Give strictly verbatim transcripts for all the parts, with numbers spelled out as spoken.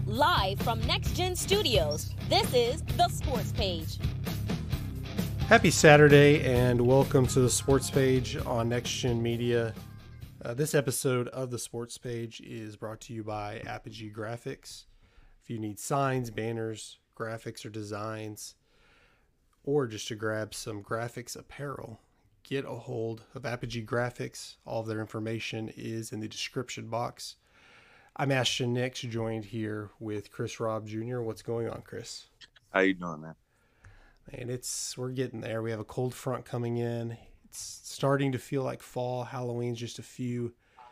Live from Next Gen Studios, this is The Sports Page. Happy Saturday and welcome to The Sports Page on Next Gen Media. Uh, this episode of The Sports Page is brought to you by Apogee Graphics. If you need signs, banners, graphics, or designs, or just to grab some graphics apparel, get a hold of Apogee Graphics. All of their information is in the description box. I'm Ashton Nix, joined here with Chris Robb Junior What's going on, Chris? How you doing, man? And it's we're getting there. We have a cold front coming in. It's starting to feel like fall. Halloween's just a few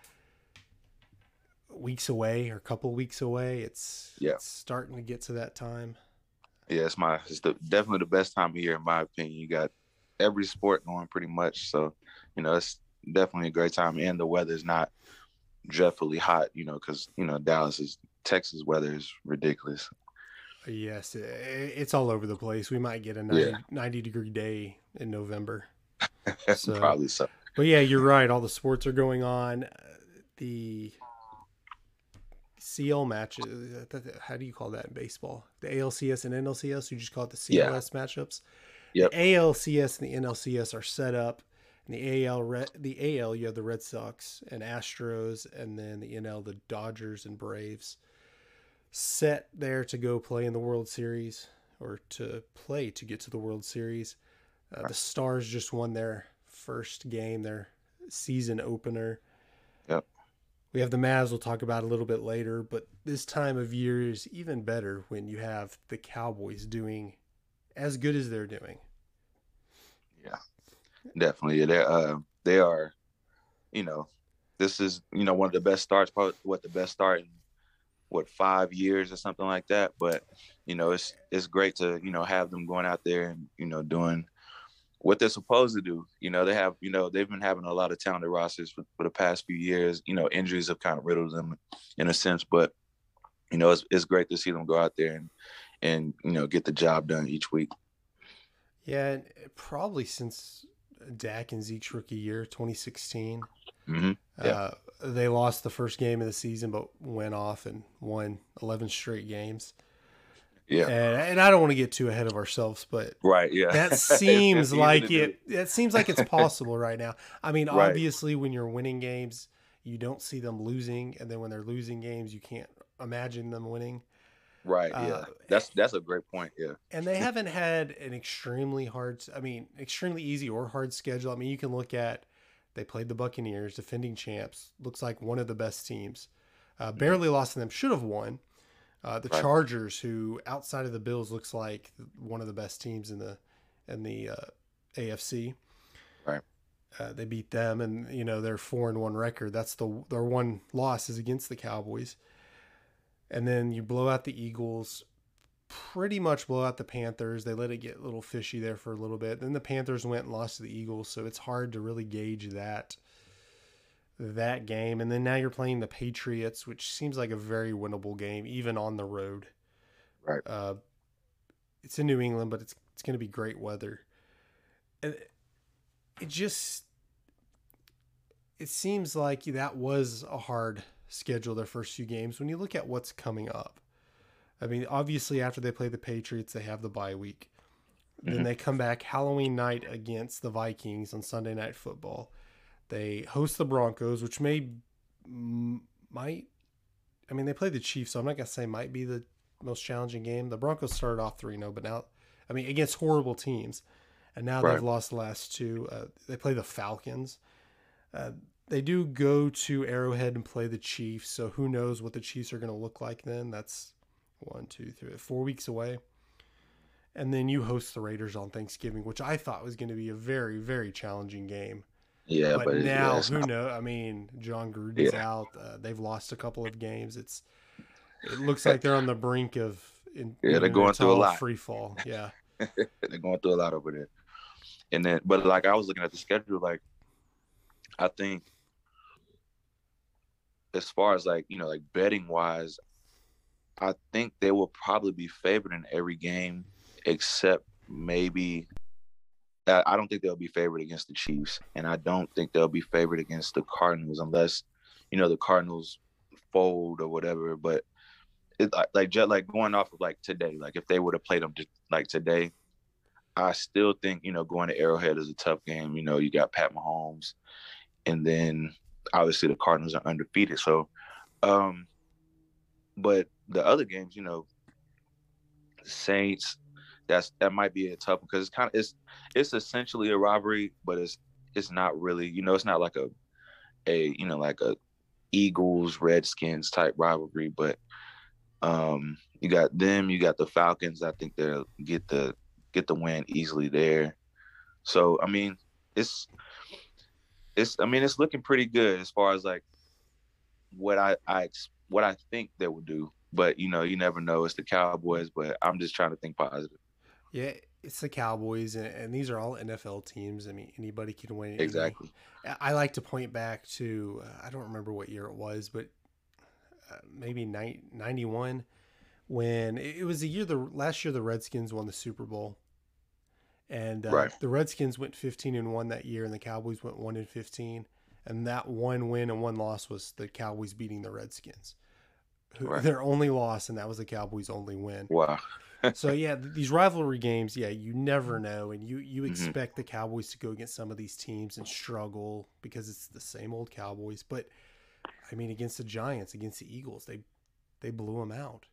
weeks away or a couple weeks away. It's, yeah. it's starting to get to that time. Yeah, it's my it's the, definitely the best time of year in my opinion. You got every sport going pretty much, so you know it's definitely a great time, and the weather's not dreadfully hot, you know, because you know Dallas is Texas weather is ridiculous. Yes, it's all over the place. We might get a ninety, yeah. ninety degree day in November. So, probably so. But yeah, you're right. All the sports are going on. The C L matches. How do you call that in baseball? The A L C S and N L C S. You just call it the C L S yeah. matchups. Yep. The A L C S and the N L C S are set up. In the A L, the A L, you have the Red Sox and Astros, and then the N L, the Dodgers and Braves, set there to go play in the World Series or to play to get to the World Series. Uh, the Stars just won their first game, their season opener. Yep. We have the Mavs we'll talk about a little bit later, but this time of year is even better when you have the Cowboys doing as good as they're doing. Yeah. Definitely, they uh they are, you know, this is you know one of the best starts, probably what the best start in what five years or something like that. But you know, it's it's great to you know have them going out there and you know doing what they're supposed to do. You know, they have you know they've been having a lot of talented rosters for, for the past few years. You know, injuries have kind of riddled them in a sense, but you know it's it's great to see them go out there and and you know get the job done each week. Yeah, and probably since Dak and Zeke's rookie year, twenty sixteen. Mm-hmm. Yeah. Uh, they lost the first game of the season, but went off and won eleven straight games. Yeah. And, and I don't want to get too ahead of ourselves, but right, yeah, that seems like it. It seems like it's possible right now. I mean, right. Obviously, when you're winning games, you don't see them losing, and then when they're losing games, you can't imagine them winning. Right. Yeah. Uh, that's that's a great point. Yeah. And they haven't had an extremely hard, I mean, extremely easy or hard schedule. I mean, you can look at, they played the Buccaneers, defending champs, looks like one of the best teams. Uh, barely lost to them, should have won. Uh, the right. Chargers, who outside of the Bills looks like one of the best teams in the in the uh, A F C. Right. Uh, they beat them, and you know their four and one record. That's the their one loss is against the Cowboys. And then you blow out the Eagles, pretty much blow out the Panthers. They let it get a little fishy there for a little bit. Then the Panthers went and lost to the Eagles, so it's hard to really gauge that that game. And then now you're playing the Patriots, which seems like a very winnable game, even on the road. Right. Uh, it's in New England, but it's it's going to be great weather. And it just it seems like that was a hard schedule their first few games. When you look at what's coming up, I mean, obviously after they play the Patriots, they have the bye week. Mm-hmm. Then they come back Halloween night against the Vikings on Sunday Night Football. They host the Broncos, which may might I mean they play the Chiefs, so I'm not gonna say might be the most challenging game. The Broncos started off three oh, but now I mean against horrible teams, and now right. they've lost the last two. Uh, they play the Falcons. Uh, They do go to Arrowhead and play the Chiefs, so who knows what the Chiefs are going to look like then. That's one, two, three, four weeks away. And then you host the Raiders on Thanksgiving, which I thought was going to be a very, very challenging game. Yeah, but, but now, yeah, who not... knows? I mean, John Gruden's yeah. out. Uh, they've lost a couple of games. It's It looks like they're on the brink of in, yeah, they're going through a lot. Free fall, yeah. They're going through a lot over there. And then, but like I was looking at the schedule, like I think as far as like, you know, like betting wise, I think they will probably be favored in every game except maybe I don't think they'll be favored against the Chiefs, and I don't think they'll be favored against the Cardinals unless, you know, the Cardinals fold or whatever. But it like like just like going off of like today, like if they would have played them like today, I still think, you know, going to Arrowhead is a tough game. You know, you got Pat Mahomes, and then obviously the Cardinals are undefeated. So, um, but the other games, you know, Saints, that's that might be a tough one because it's kind of it's it's essentially a rivalry, but it's it's not really, you know, it's not like a a you know like a Eagles Redskins type rivalry, but um, you got them, you got the Falcons. I think they'll get the get the win easily there. So I mean, it's it's I mean it's looking pretty good as far as like what I I what I think they will do. But you know, you never know. It's the Cowboys, but I'm just trying to think positive. Yeah, it's the Cowboys, and, and these are all N F L teams. I mean, anybody can win. Exactly. Any, I like to point back to uh, I don't remember what year it was, but uh, maybe ninety-one when it was the year the last year the Redskins won the Super Bowl, and uh, right. the Redskins went fifteen and one that year, and the Cowboys went one and fifteen, and that one win and one loss was the Cowboys beating the Redskins. Right. Their only loss, and that was the Cowboys' only win. Wow. So yeah, these rivalry games, yeah, you never know, and you you expect mm-hmm. the Cowboys to go against some of these teams and struggle because it's the same old Cowboys. But I mean, against the Giants, against the Eagles, they they blew them out.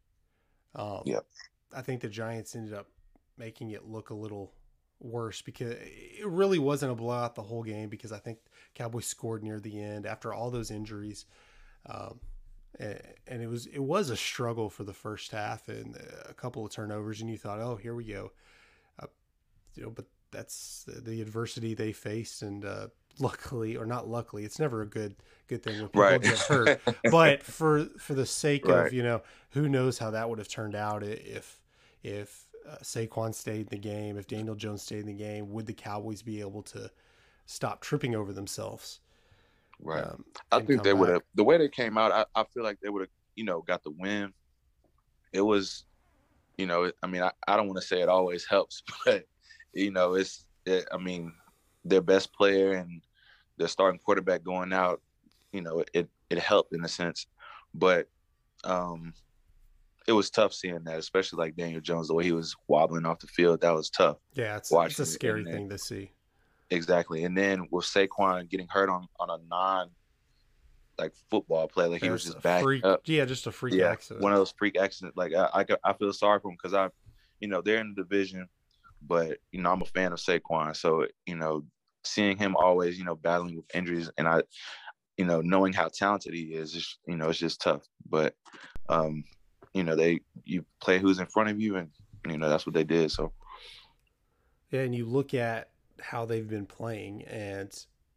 Um, yep. I think the Giants ended up making it look a little worse because it really wasn't a blowout the whole game because I think Cowboys scored near the end after all those injuries. Um, And it was it was a struggle for the first half and a couple of turnovers, and you thought, oh, here we go, uh, you know. But that's the, the adversity they faced, and uh, luckily, or not luckily, it's never a good good thing when people right. get hurt. But for for the sake right. of, you know, who knows how that would have turned out if if uh, Saquon stayed in the game, if Daniel Jones stayed in the game, would the Cowboys be able to stop tripping over themselves? Right. Um, I think they would have, the way they came out, I, I feel like they would have, you know, got the win. It was, you know, I mean, I, I don't want to say it always helps, but, you know, it's, it, I mean, their best player and their starting quarterback going out, you know, it, it helped in a sense. But um, it was tough seeing that, especially like Daniel Jones, the way he was wobbling off the field. That was tough. Yeah, it's, it's a scary thing to see. Exactly. And then with Saquon getting hurt on, on a non like football play, like he That's was just back freak, up. Yeah, just a freak yeah, accident. One of those freak accidents. Like I, I, I feel sorry for him because I, you know, they're in the division, but you know I'm a fan of Saquon, so you know seeing him always, you know, battling with injuries, and I, you know, knowing how talented he is, just, you know, it's just tough. But, um, you know, they you play who's in front of you, and you know that's what they did. So yeah, and you look at how they've been playing, and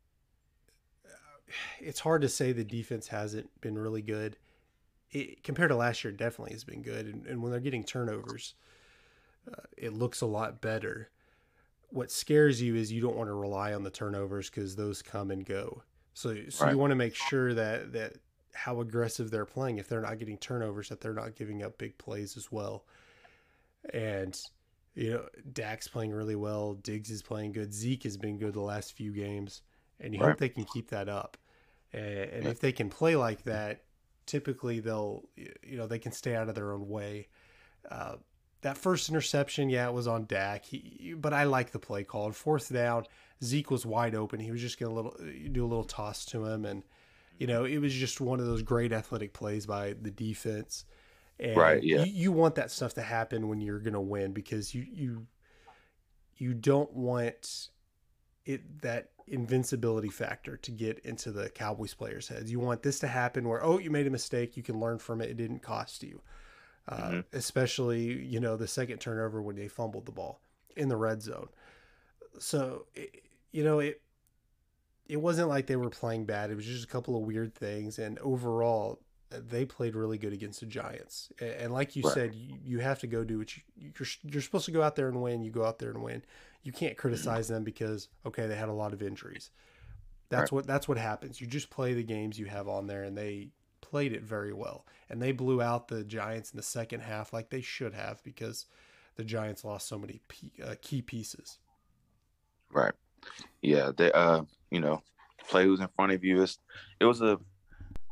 it's hard to say the defense hasn't been really good. It, compared to last year, it definitely has been good. And, and when they're getting turnovers, uh, it looks a lot better. What scares you is you don't want to rely on the turnovers because those come and go. So, so right. you want to make sure that, that how aggressive they're playing, if they're not getting turnovers, that they're not giving up big plays as well. And you know, Dak's playing really well. Diggs is playing good. Zeke has been good the last few games, and you right. hope they can keep that up. And, and yeah. if they can play like that, typically they'll, you know, they can stay out of their own way. Uh, that first interception, yeah, it was on Dak. He, but I like the play call. Fourth down, Zeke was wide open. He was just going to little do a little toss to him, and you know, it was just one of those great athletic plays by the defense. And right, yeah. You, you want that stuff to happen when you're going to win because you you you don't want it that invincibility factor to get into the Cowboys players' heads. You want this to happen where, oh, you made a mistake, you can learn from it, it didn't cost you. Uh, mm-hmm. Especially, you know, the second turnover when they fumbled the ball in the red zone. So, it, you know, it it wasn't like they were playing bad. It was just a couple of weird things, and overall, they played really good against the Giants. And like you right. said, you, you have to go do what you, you're, you're supposed to go out there and win. You go out there and win. You can't criticize them because, okay, they had a lot of injuries. That's right. what, that's what happens. You just play the games you have on there, and they played it very well. And they blew out the Giants in the second half like they should have because the Giants lost so many uh, key pieces. Right. Yeah. They, uh, you know, play who's in front of you. It's, it was a,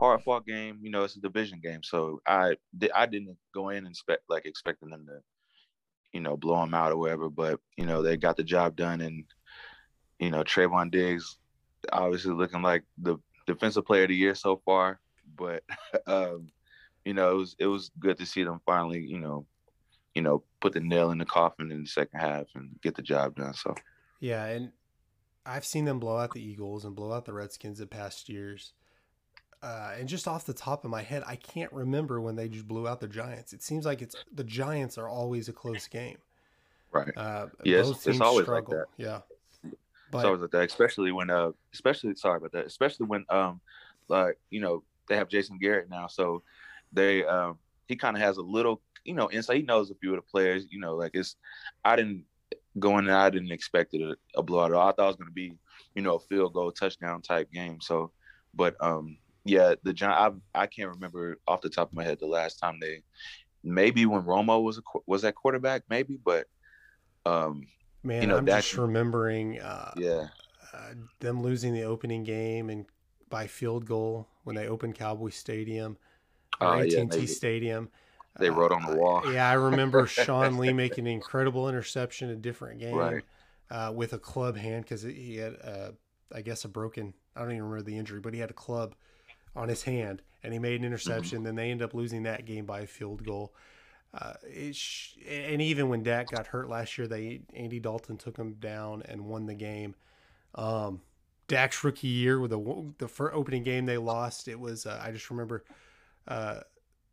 hard fought game. You know, it's a division game, so I I didn't go in and expect like expecting them to, you know, blow them out or whatever. But you know, they got the job done, and you know, Trayvon Diggs obviously looking like the defensive player of the year so far. But um, you know, it was it was good to see them finally, you know, you know, put the nail in the coffin in the second half and get the job done. So yeah, and I've seen them blow out the Eagles and blow out the Redskins in past years. Uh, and just off the top of my head, I can't remember when they just blew out the Giants. It seems like it's the Giants are always a close game. Right. Uh, yes, both it's teams always struggle. like that. Yeah. But, it's always like that, especially when uh, especially sorry about that, especially when um, like you know they have Jason Garrett now, so they um he kind of has a little you know insight. He knows a few of the players. You know, like it's I didn't go in there. I didn't expect it a, a blowout. I thought it was going to be you know a field goal touchdown type game. So, but um. Yeah, the Giants. I I can't remember off the top of my head the last time they, maybe when Romo was a, was that quarterback, maybe, but um, man, you know, I'm that, just remembering, uh, yeah, uh, them losing the opening game and by field goal when they opened Cowboy Stadium or uh, A T yeah, and T they, Stadium. they uh, wrote on the wall. Yeah, I remember Sean Lee making an incredible interception, a different game, right. uh, with a club hand because he had, uh, I guess, a broken. I don't even remember the injury, but he had a club on his hand and he made an interception. Mm-hmm. Then they ended up losing that game by a field goal. Uh, it sh- and even when Dak got hurt last year, they Andy Dalton took him down and won the game. Um, Dak's rookie year with the the first opening game they lost, it was uh, I just remember uh,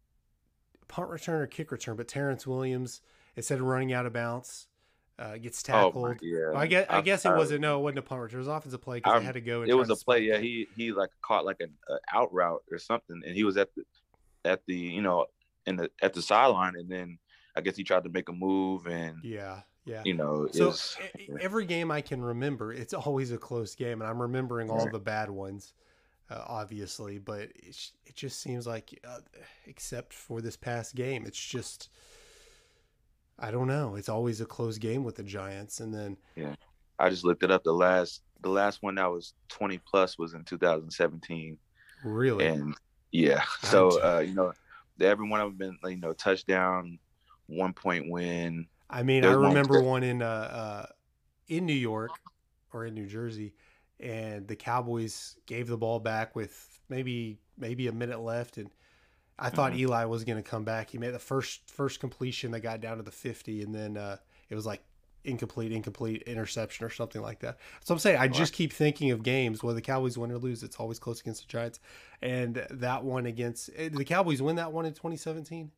punt return or kick return, but Terrence Williams, instead of running out of bounds, uh, gets tackled. Oh, yeah. I guess I, I guess it I, wasn't no, it wasn't a punt return. It was offensive play because they had to go. And it was a play. Yeah, it. he he like caught like an out route or something, and he was at the at the you know in the at the sideline, and then I guess he tried to make a move, and yeah, yeah, you know. So every game I can remember, it's always a close game, and I'm remembering all right. the bad ones, uh, obviously, but it it just seems like, uh, except for this past game, it's just. I don't know. It's always a close game with the Giants, and then yeah, I just looked it up. The last, the last one that was twenty plus was in two thousand seventeen. Really? And yeah, so uh, you know, every one of them been you know touchdown, one point win. I mean, There's I remember one in uh, uh, in New York or in New Jersey, and the Cowboys gave the ball back with maybe maybe a minute left, and I thought mm-hmm. Eli was going to come back. He made the first first completion that got down to the fifty, and then uh, it was like incomplete, incomplete, interception or something like that. So I'm saying I just keep thinking of games, whether the Cowboys win or lose, it's always close against the Giants. And that one against – did the Cowboys win that one in twenty seventeen?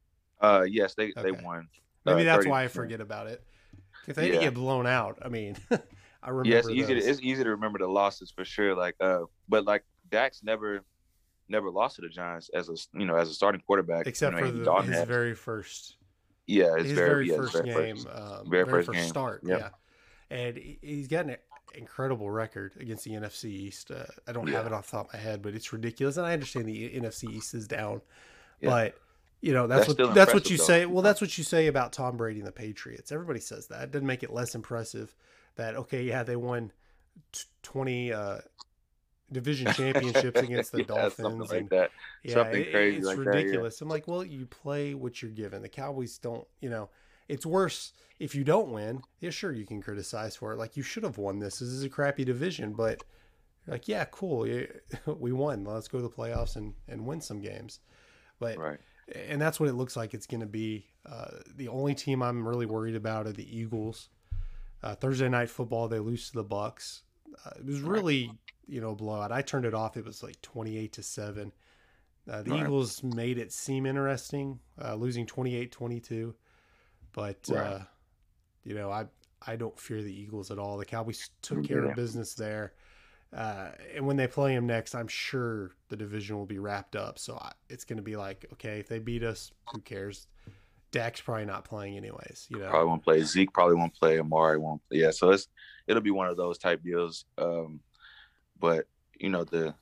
Uh, yes, they, okay. they won. Maybe uh, that's thirty percent. Why I forget about it. If they yeah. didn't get blown out, I mean, I remember Yeah, it's easy, those. to, it's easy to remember the losses for sure. Like, uh, But, like, Dak's never – never lost to the Giants as a you know as a starting quarterback, except you know, for the, his had. very first. Yeah, his, his very, very yeah, first his very game, first, um, very, very first, first game. start. Yep. Yeah, and he's got an incredible record against the N F C East. Uh, I don't yeah. have it off the top of my head, but it's ridiculous. And I understand the N F C East is down, yeah. but you know that's, that's what that's what you though. say. Well, that's what you say about Tom Brady and the Patriots. Everybody says that. It doesn't make it less impressive. That okay, yeah, they won twenty. Uh, division championships against the yeah, Dolphins. Something like and, that. Yeah, something it, crazy it's like ridiculous. that, yeah. I'm like, well, you play what you're given. The Cowboys don't, you know, it's worse if you don't win. Yeah, sure, you can criticize for it. Like, you should have won this. This is a crappy division, but like, yeah, cool. We won. Let's go to the playoffs and, and win some games. But, right. and that's what it looks like it's going to be. Uh, the only team I'm really worried about are the Eagles. Uh, Thursday Night Football, they lose to the Bucks. Uh, it was really... Right. you know, blowout. I turned it off. It was like twenty-eight to seven. Uh, the right. Eagles made it seem interesting, uh, losing twenty-eight twenty-two. But, right. uh, you know, I I don't fear the Eagles at all. The Cowboys took care yeah. of business there. Uh, and when they play them next, I'm sure the division will be wrapped up. So I, it's going to be like, okay, if they beat us, who cares? Dak's probably not playing anyways. You know, probably won't play. Zeke probably won't play. Amari won't. Yeah, so it's it'll be one of those type deals. Um, But, you know, the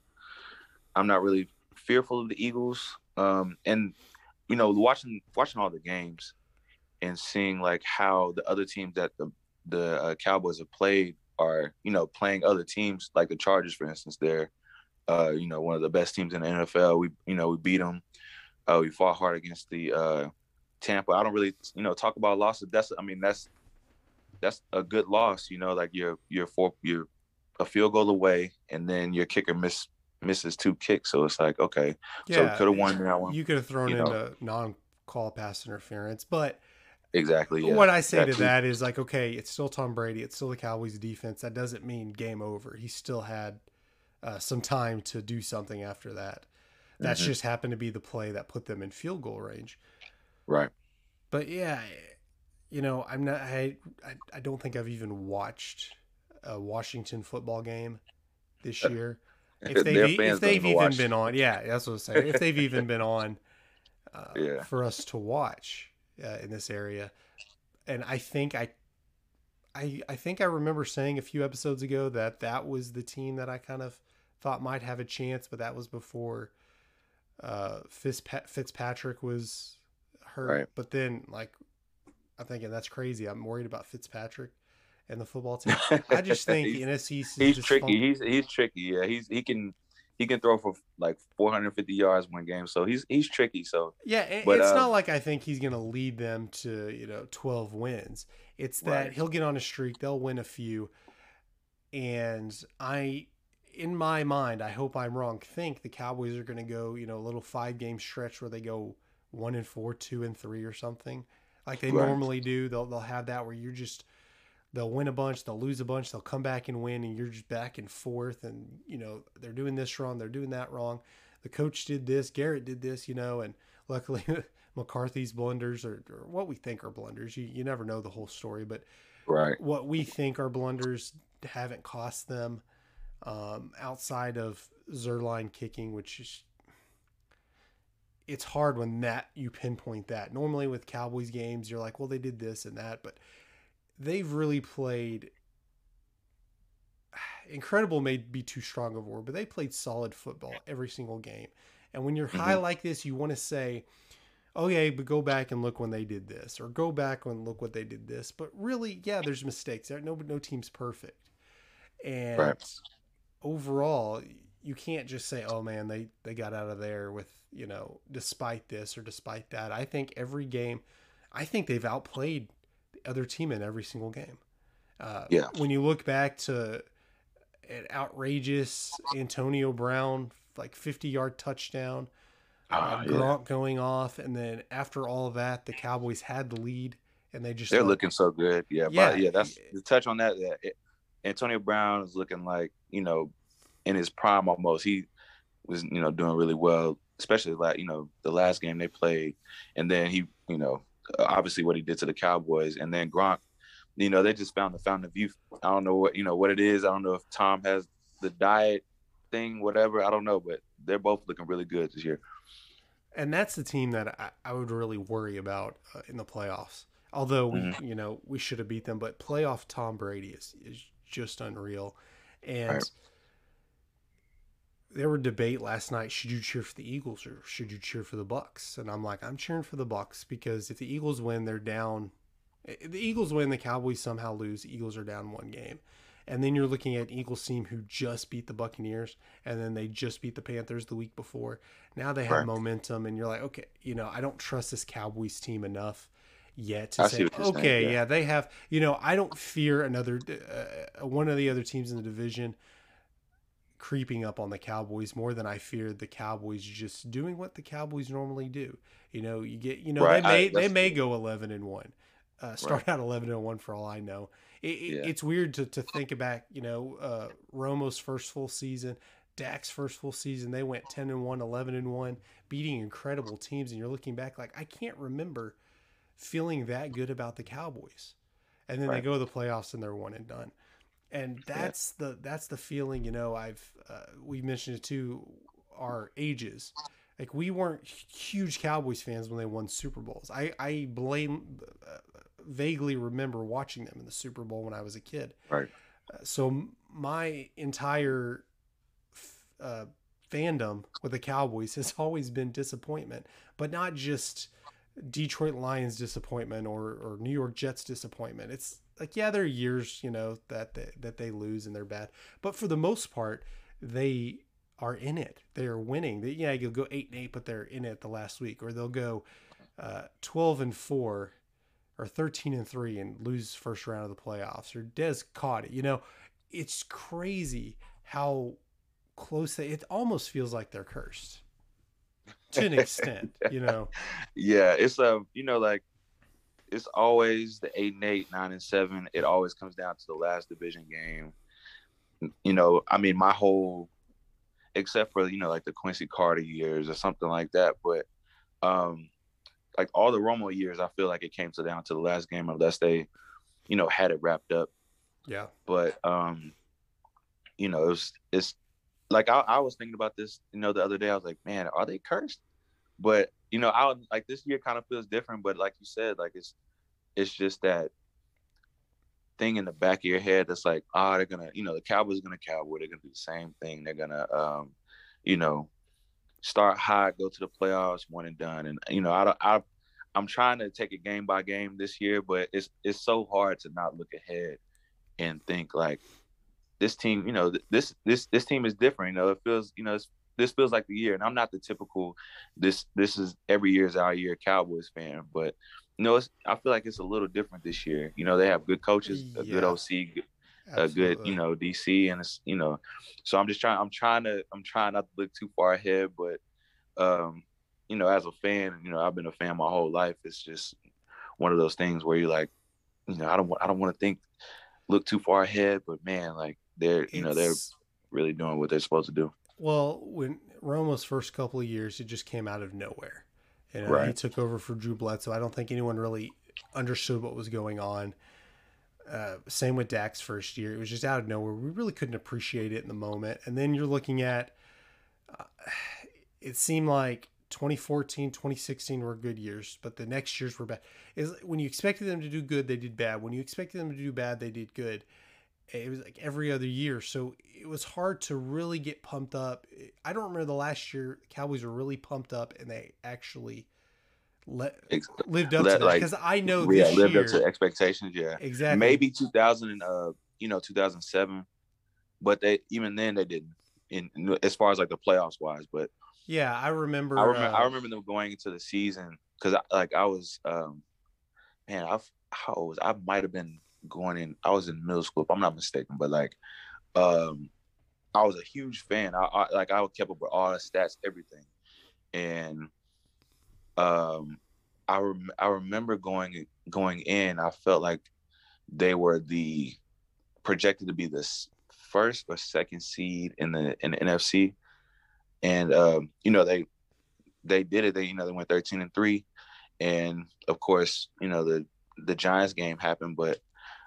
I'm not really fearful of the Eagles. Um, and, you know, watching watching all the games and seeing, like, how the other teams that the, the uh, Cowboys have played are, you know, playing other teams, like the Chargers, for instance, they're uh, you know, one of the best teams in the N F L. We, you know, we beat them. Uh, we fought hard against the uh, Tampa. I don't really, you know, talk about losses. That's, I mean, that's that's a good loss. You know, like you're you're four, you're a field goal away, and then your kicker miss misses two kicks. So it's like, okay, so we Yeah, could have won that one. you could have thrown you know. into non-call pass interference, but Exactly. Yeah. what I say That to too. that is like, okay, it's still Tom Brady. It's still the Cowboys defense. That doesn't mean game over. He still had uh, some time to do something after that. That's Mhm. just happened to be the play that put them in field goal range. Right. But yeah, you know, I'm not, I, I, I don't think I've even watched a Washington football game this year. If they've, Their e- fans if they've don't even watch. been on, yeah, that's what I'm saying. If they've even been on uh, Yeah. for us to watch uh, in this area. And I think I, I, I think I remember saying a few episodes ago that that was the team that I kind of thought might have a chance, but that was before uh, Fitz- Fitzpatrick was hurt. Right. But then, like, I'm thinking that's crazy. I'm worried about Fitzpatrick and the football team. I just think He's- the N F C is He's just tricky. fun- He's he's tricky. Yeah, he's he can he can throw for like four hundred fifty yards one game. So he's he's tricky. So Yeah, it- But, it's uh, not like I think he's going to lead them to, you know, twelve wins. It's that Right. he'll get on a streak, they'll win a few. And I, in my mind, I hope I'm wrong, think the Cowboys are going to go, you know, a little five game stretch where they go one and four, two and three or something like they Right. normally do. They'll, they'll have that where you're just, they'll win a bunch, they'll lose a bunch, they'll come back and win, and you're just back and forth. And, you know, they're doing this wrong, they're doing that wrong. The coach did this, Garrett did this, you know, and luckily McCarthy's blunders or, or what we think are blunders. You, you never know the whole story, but right. what we think are blunders haven't cost them um, outside of Zerline kicking, which is, it's hard when that you pinpoint that. Normally with Cowboys games, you're like, well, they did this and that, but they've really played incredible may be too strong of a word, but they played solid football every single game. And when you're high Mhm. like this, you want to say, oh yeah, but go back and look when they did this, or go back and look what they did this. But really, yeah, there's mistakes there. No, no team's perfect. And Right. overall, you can't just say, oh man, they, they got out of there with, you know, despite this or despite that. I think every game, I think they've outplayed the other team in every single game. Uh, Yeah. When you look back to an outrageous Antonio Brown, like fifty yard touchdown, Ah, uh, yeah. Gronk going off. And then after all of that, the Cowboys had the lead and they just, They're let- looking so good. Yeah. Yeah. But yeah, that's the touch on that. that it, Antonio Brown is looking like, you know, in his prime almost. He was, you know, doing really well, especially like, you know, the last game they played. And then he, you know, obviously what he did to the Cowboys. And then Gronk, you know, they just found the fountain of youth. I don't know what, you know, what it is. I don't know if Tom has the diet thing, whatever. I don't know, but they're both looking really good this year. and that's the team that I, I would really worry about uh, in the playoffs. Although we, Mhm. you know, we should have beat them, but playoff Tom Brady is, is just unreal. And Right. there were debate last night: should you cheer for the Eagles or should you cheer for the Bucks? And I'm like, I'm cheering for the Bucks because if the Eagles win, they're down. If the Eagles win, the Cowboys somehow lose. The Eagles are down one game. And then you're looking at an Eagles team who just beat the Buccaneers, and then they just beat the Panthers the week before. Now they have Right. momentum, and you're like, okay, you know, I don't trust this Cowboys team enough yet to I say, see what you're saying, okay, yeah. yeah, they have, you know, I don't fear another, uh, one of the other teams in the division creeping up on the Cowboys more than I feared the Cowboys just doing what the Cowboys normally do. You know, you get, you know, Right, they I- may, they that's- may go eleven and one. Uh, start out eleven and one for all I know. It, it, Yeah. It's weird to, to think back, you know, uh, Romo's first full season, Dak's first full season, they went ten and one, eleven and one, beating incredible teams. And you're looking back like, I can't remember feeling that good about the Cowboys. And then they Right. go to the playoffs and they're one and done. And that's the, that's the feeling, you know, I've, uh, we mentioned it too, our ages. Like we weren't huge Cowboys fans when they won Super Bowls. I, I blame, uh, vaguely remember watching them in the Super Bowl when I was a kid. Right. Uh, so my entire uh, fandom with the Cowboys has always been disappointment, but not just Detroit Lions disappointment or, or New York Jets disappointment. It's like, yeah, there are years, you know, that they, that they lose and they're bad, but for the most part, they are in it. They are winning. They, yeah, you'll go eight and eight, but they're in it the last week, or they'll go uh, twelve and four or thirteen and three and lose first round of the playoffs, or Des caught it. You know, it's crazy how close they, it almost feels like they're cursed to an extent, you know? Yeah. It's, um, you know, like it's always the eight and eight, nine and seven. It always comes down to the last division game. You know, I mean, my whole, except for, you know, like the Quincy Carter years or something like that. But, um, like all the Romo years, I feel like it came to down to the last game unless they, you know, had it wrapped up. Yeah. But, um, you know, it was, it's like, I, I was thinking about this, you know, the other day. I was like, man, are they cursed? But, you know, I like this year kind of feels different. But like you said, like it's, it's just that thing in the back of your head that's like, ah, oh, they're going to, you know, the Cowboys are going to Cowboy. They're going to do the same thing. They're going to, um, you know, start high, go to the playoffs, one and done. And, you know, I don't, I, I'm trying to take it game by game this year, but it's, it's so hard to not look ahead and think like this team, you know, this, this, this team is different. You know, it feels, you know, it's, this feels like the year. And I'm not the typical, this, this is every year is our year Cowboys fan, but you know, it's, I feel like it's a little different this year. You know, they have good coaches, a yeah. good O C, a good, you know, D C, and it's, you know, so I'm just trying, I'm trying to, I'm trying not to look too far ahead, but, um, you know, as a fan, you know, I've been a fan my whole life. It's just one of those things where you're like, you know, I don't want, I don't want to think, look too far ahead, but man, like they're, you it's, know, they're really doing what they're supposed to do. Well, when Romo's first couple of years, it just came out of nowhere. You know, right. He took over for Drew Bledsoe. I don't think anyone really understood what was going on. Uh, same with Dak's first year. It was just out of nowhere. We really couldn't appreciate it in the moment. And then you're looking at, uh, it seemed like twenty fourteen, twenty sixteen were good years, but the next years were bad. Is when you expected them to do good, they did bad. When you expected them to do bad, they did good. It was like every other year. So it was hard to really get pumped up. I don't remember the last year the Cowboys were really pumped up and they actually let, lived up let, to that. Because like, I know yeah, this lived year, up to expectations. Yeah, exactly. Maybe two thousand, uh, you know, two thousand seven, but they even then they didn't. In, in as far as like the playoffs wise, but yeah, I remember. I remember. Uh, I remember them going into the season because like I was, um, man, I how old was I? Might have been. Going in, I was in middle school, if I'm not mistaken, but like, um, I was a huge fan. I, I like I kept up with all the stats, everything, and um, I rem- I remember going going in. I felt like they were the projected to be the first or second seed in the in the N F C, and um, you know they they did it. They you know they went thirteen and three, and of course you know the the Giants game happened, but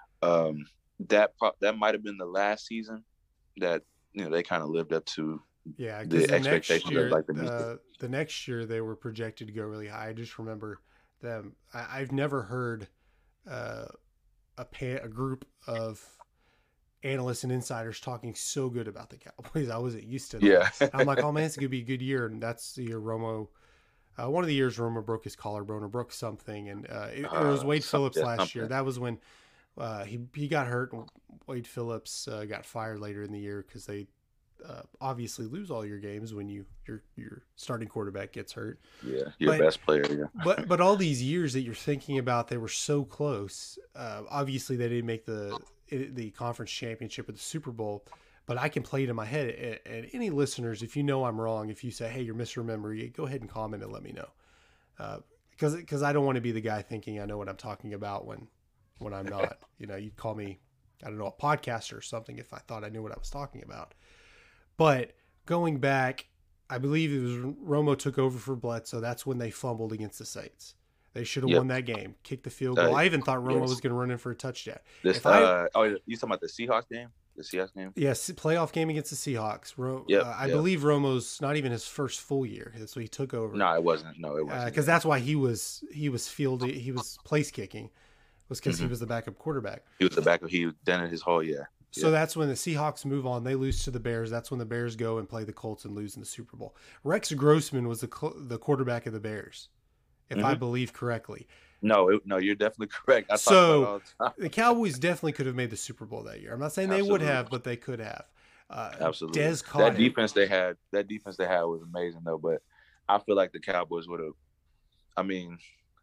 Um, that pro- that might have been the last season that you know they kind of lived up to. Yeah, the, the expectations next year, of like the, uh, the next year they were projected to go really high. I just remember them. I, I've never heard uh, a pan, a group of analysts and insiders talking so good about the Cowboys. I wasn't used to that. Yeah, I'm like, oh man, it's gonna be a good year, and that's the year Romo. Uh, one of the years Romo broke his collarbone or broke something, and uh, it, uh, it was Wade Phillips yeah, last something. year. That was when. Uh, he he got hurt. And Wade Phillips uh, got fired later in the year because they uh, obviously lose all your games when you your your starting quarterback gets hurt. Yeah, your but, best player. Yeah. but but all these years that you're thinking about, they were so close. Uh, obviously, they didn't make the the conference championship or the Super Bowl. But I can play it in my head. And, and any listeners, if you know I'm wrong, if you say, "Hey, you're misremembering," go ahead and comment and let me know. Because uh, because I don't want to be the guy thinking I know what I'm talking about when. when I'm not, you know, you'd call me, I don't know, a podcaster or something if I thought I knew what I was talking about. But going back, I believe it was Romo took over for Bledsoe. That's when they fumbled against the Saints. They should have yep. won that game, kicked the field goal. Uh, I even thought Romo yes. was going to run in for a touchdown. This, if uh, I, oh, you talking about the Seahawks game? The Seahawks game? Yes, yeah, playoff game against the Seahawks. Ro- yep, uh, I yep. believe Romo's not even his first full year, so he took over. No, it wasn't. No, it wasn't. Because uh, that's why he was he was fielding, he was place kicking. Was because mm-hmm. he was the backup quarterback. He was the backup. He done it his whole year. So yeah. that's when the Seahawks move on. They lose to the Bears. That's when the Bears go and play the Colts and lose in the Super Bowl. Rex Grossman was the the quarterback of the Bears, if mm-hmm. I believe correctly. No, it, no, you're definitely correct. I so the, the Cowboys definitely could have made the Super Bowl that year. I'm not saying they Absolutely. would have, but they could have. Uh, Absolutely. Dez caught that it. defense they had, that defense they had was amazing though. But I feel like the Cowboys would have. I mean,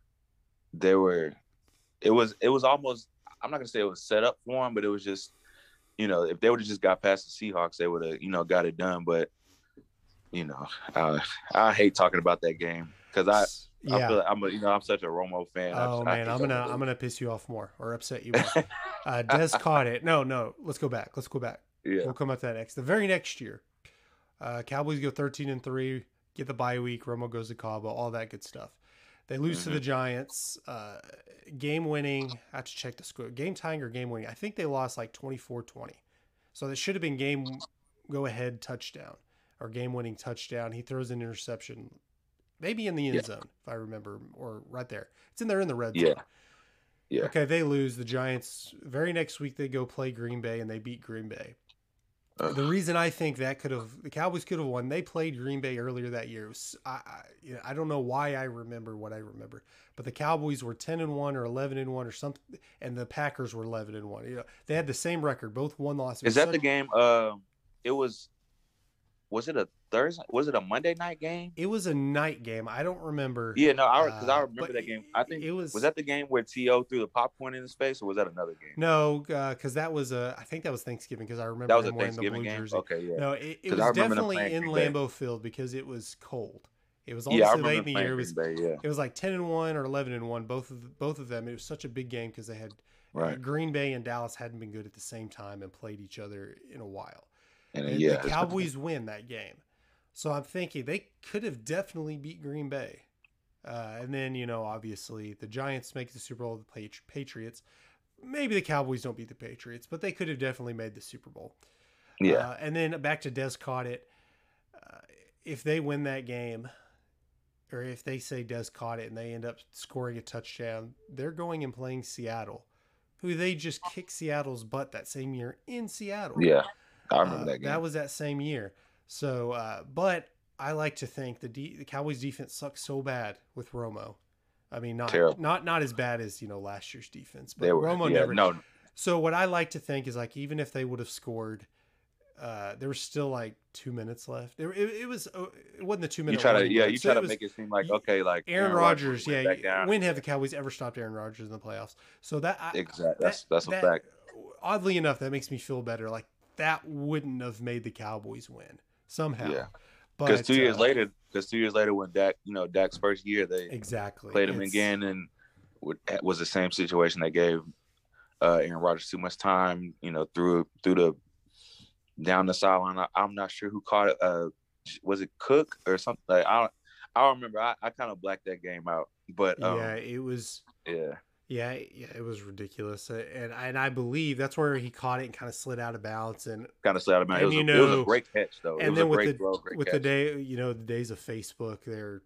they were. It was. It was almost. I'm not gonna say it was set up for them, but it was just. You know, if they would have just got past the Seahawks, they would have. You know, got it done. But you know, uh, I hate talking about that game because I. Yeah. I feel like I'm a, you know, I'm such a Romo fan. Oh I, man, I I'm gonna I'm gonna piss you off more or upset you more. uh, Dez caught it. No, no. Let's go back. Let's go back. Yeah. We'll come up to that next. The very next year, uh, Cowboys go thirteen and three, get the bye week. Romo goes to Cabo, all that good stuff. They lose mm-hmm. to the Giants. Uh, game winning. I have to check the score. Game tying or game winning. I think they lost like twenty-four twenty. So that should have been game go ahead touchdown or game winning touchdown. He throws an interception. Maybe in the end yeah. zone, if I remember, or right there. It's in there in the red zone. Yeah. Yeah. Okay, they lose. The Giants, very next week, they go play Green Bay, and they beat Green Bay. Uh, the reason I think that could have, the Cowboys could have won, they played Green Bay earlier that year. Was, I, I, you know, I don't know why I remember what I remember, but the Cowboys were ten and one or eleven and one or something, and the Packers were eleven and one. You know, they had the same record, both one loss. Is that such, the game? Uh, it was, was it a Thursday? Was it a Monday night game? It was a night game. I don't remember. Yeah, no, I because uh, I remember but that game. I think it was. Was that the game where T O threw the popcorn in his face, or was that another game? No, because uh, that was a. I think that was Thanksgiving because I remember that was him a wearing the blue game? jersey. Okay, yeah. No, it, it was definitely in Lambeau Field because it was cold. It was almost yeah, late in the year. It was. Bay, yeah. It was like ten and one or eleven and one. Both of the, both of them. It was such a big game because they had right. uh, Green Bay and Dallas hadn't been good at the same time and played each other in a while. And, and yeah, the Cowboys win that game. So I'm thinking they could have definitely beat Green Bay. Uh, and then, you know, obviously the Giants make the Super Bowl, the Patriots. Maybe the Cowboys don't beat the Patriots, but they could have definitely made the Super Bowl. Yeah. Uh, and then back to Dez caught it. Uh, if they win that game, or if they say Dez caught it and they end up scoring a touchdown, they're going and playing Seattle, who they just kicked Seattle's butt that same year in Seattle. Yeah, I remember uh, that game. That was that same year. So, uh, but I like to think the D, the Cowboys defense sucks so bad with Romo. I mean, not Terrible. not not as bad as you know last year's defense, but they were, Romo yeah, never. No. So what I like to think is like even if they would have scored, uh, there was still like two minutes left. There, it, it was it wasn't the two minute. You try to yeah, mark. you so try to was, make it seem like okay, like Aaron, Aaron Rodgers. Rodgers yeah, when have the Cowboys ever stopped Aaron Rodgers in the playoffs? So that exactly that's that's a that, fact. Oddly enough, that makes me feel better. Like that wouldn't have made the Cowboys win somehow. Yeah. Because two years uh, later, because two years later, when Dak, you know, Dak's first year, they exactly played him it's, again, and it was the same situation. They gave uh, Aaron Rodgers too much time, you know, through through the down the sideline. I, I'm not sure who caught it. Uh, was it Cook or something? Like, I don't, I don't remember. I, I kind of blacked that game out, but um, yeah, it was yeah. Yeah, yeah, it was ridiculous, and and I believe that's where he caught it and kind of slid out of bounds and kind of slid out of bounds. It was, you a, know, it was a great catch, though. And it was then a with great the throw, great with catch. the day, you know, the days of Facebook, they're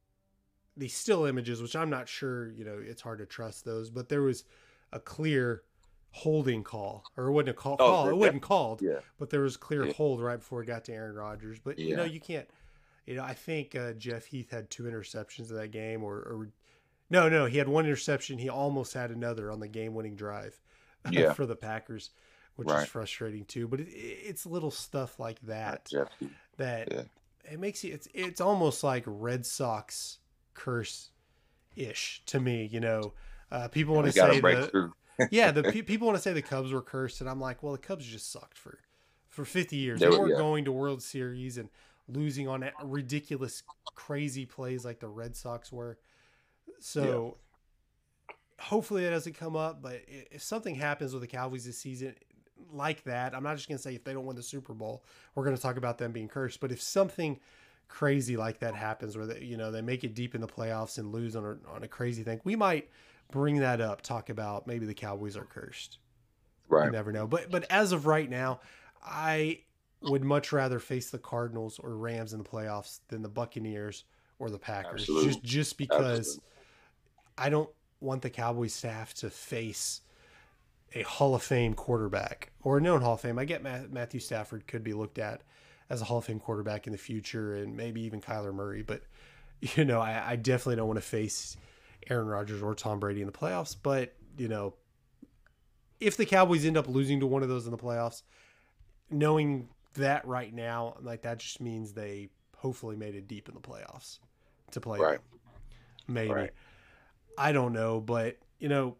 these still images, which I'm not sure, you know, it's hard to trust those, but there was a clear holding call, or it wasn't a call. Oh, call. It wasn't called, yeah. But there was clear yeah. hold right before it got to Aaron Rodgers. But yeah. you know, you can't. You know, I think uh, Jeff Heath had two interceptions in that game, or. or No, no, he had one interception. He almost had another on the game-winning drive yeah. for the Packers, which right. is frustrating too. But it, it's little stuff like that yeah. that yeah. it makes you. It's it's almost like Red Sox curse ish to me. You know, uh, people want to say the yeah, the pe- people want to say the Cubs were cursed, and I'm like, well, the Cubs just sucked for for fifty years. They, they weren't yeah. going to World Series and losing on ridiculous, crazy plays like the Red Sox were. So yeah. hopefully that doesn't come up, but if something happens with the Cowboys this season like that, I'm not just going to say if they don't win the Super Bowl, we're going to talk about them being cursed, but if something crazy like that happens where they, you know, they make it deep in the playoffs and lose on a, on a crazy thing, we might bring that up, talk about maybe the Cowboys are cursed. Right. You never know. But, but as of right now, I would much rather face the Cardinals or Rams in the playoffs than the Buccaneers or the Packers. Absolutely. Just, just because Absolutely. I don't want the Cowboys staff to face a Hall of Fame quarterback or a known Hall of Fame. I get Matthew Stafford could be looked at as a Hall of Fame quarterback in the future, and maybe even Kyler Murray. But, you know, I, I definitely don't want to face Aaron Rodgers or Tom Brady in the playoffs. But, you know, if the Cowboys end up losing to one of those in the playoffs, knowing that right now, like that just means they hopefully made it deep in the playoffs to play Right. them. Maybe. Right. I don't know, but you know,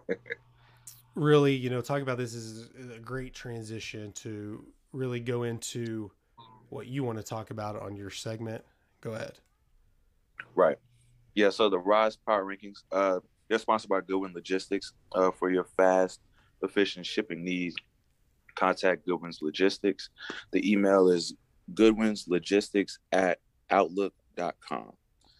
really, you know, talking about this is a great transition to really go into what you want to talk about on your segment. Go ahead. Right. Yeah. So the Rise Power Rankings, uh, they're sponsored by Goodwin Logistics. Uh, for your fast, efficient shipping needs, contact Goodwin's Logistics. The email is goodwinslogistics at outlook dot com.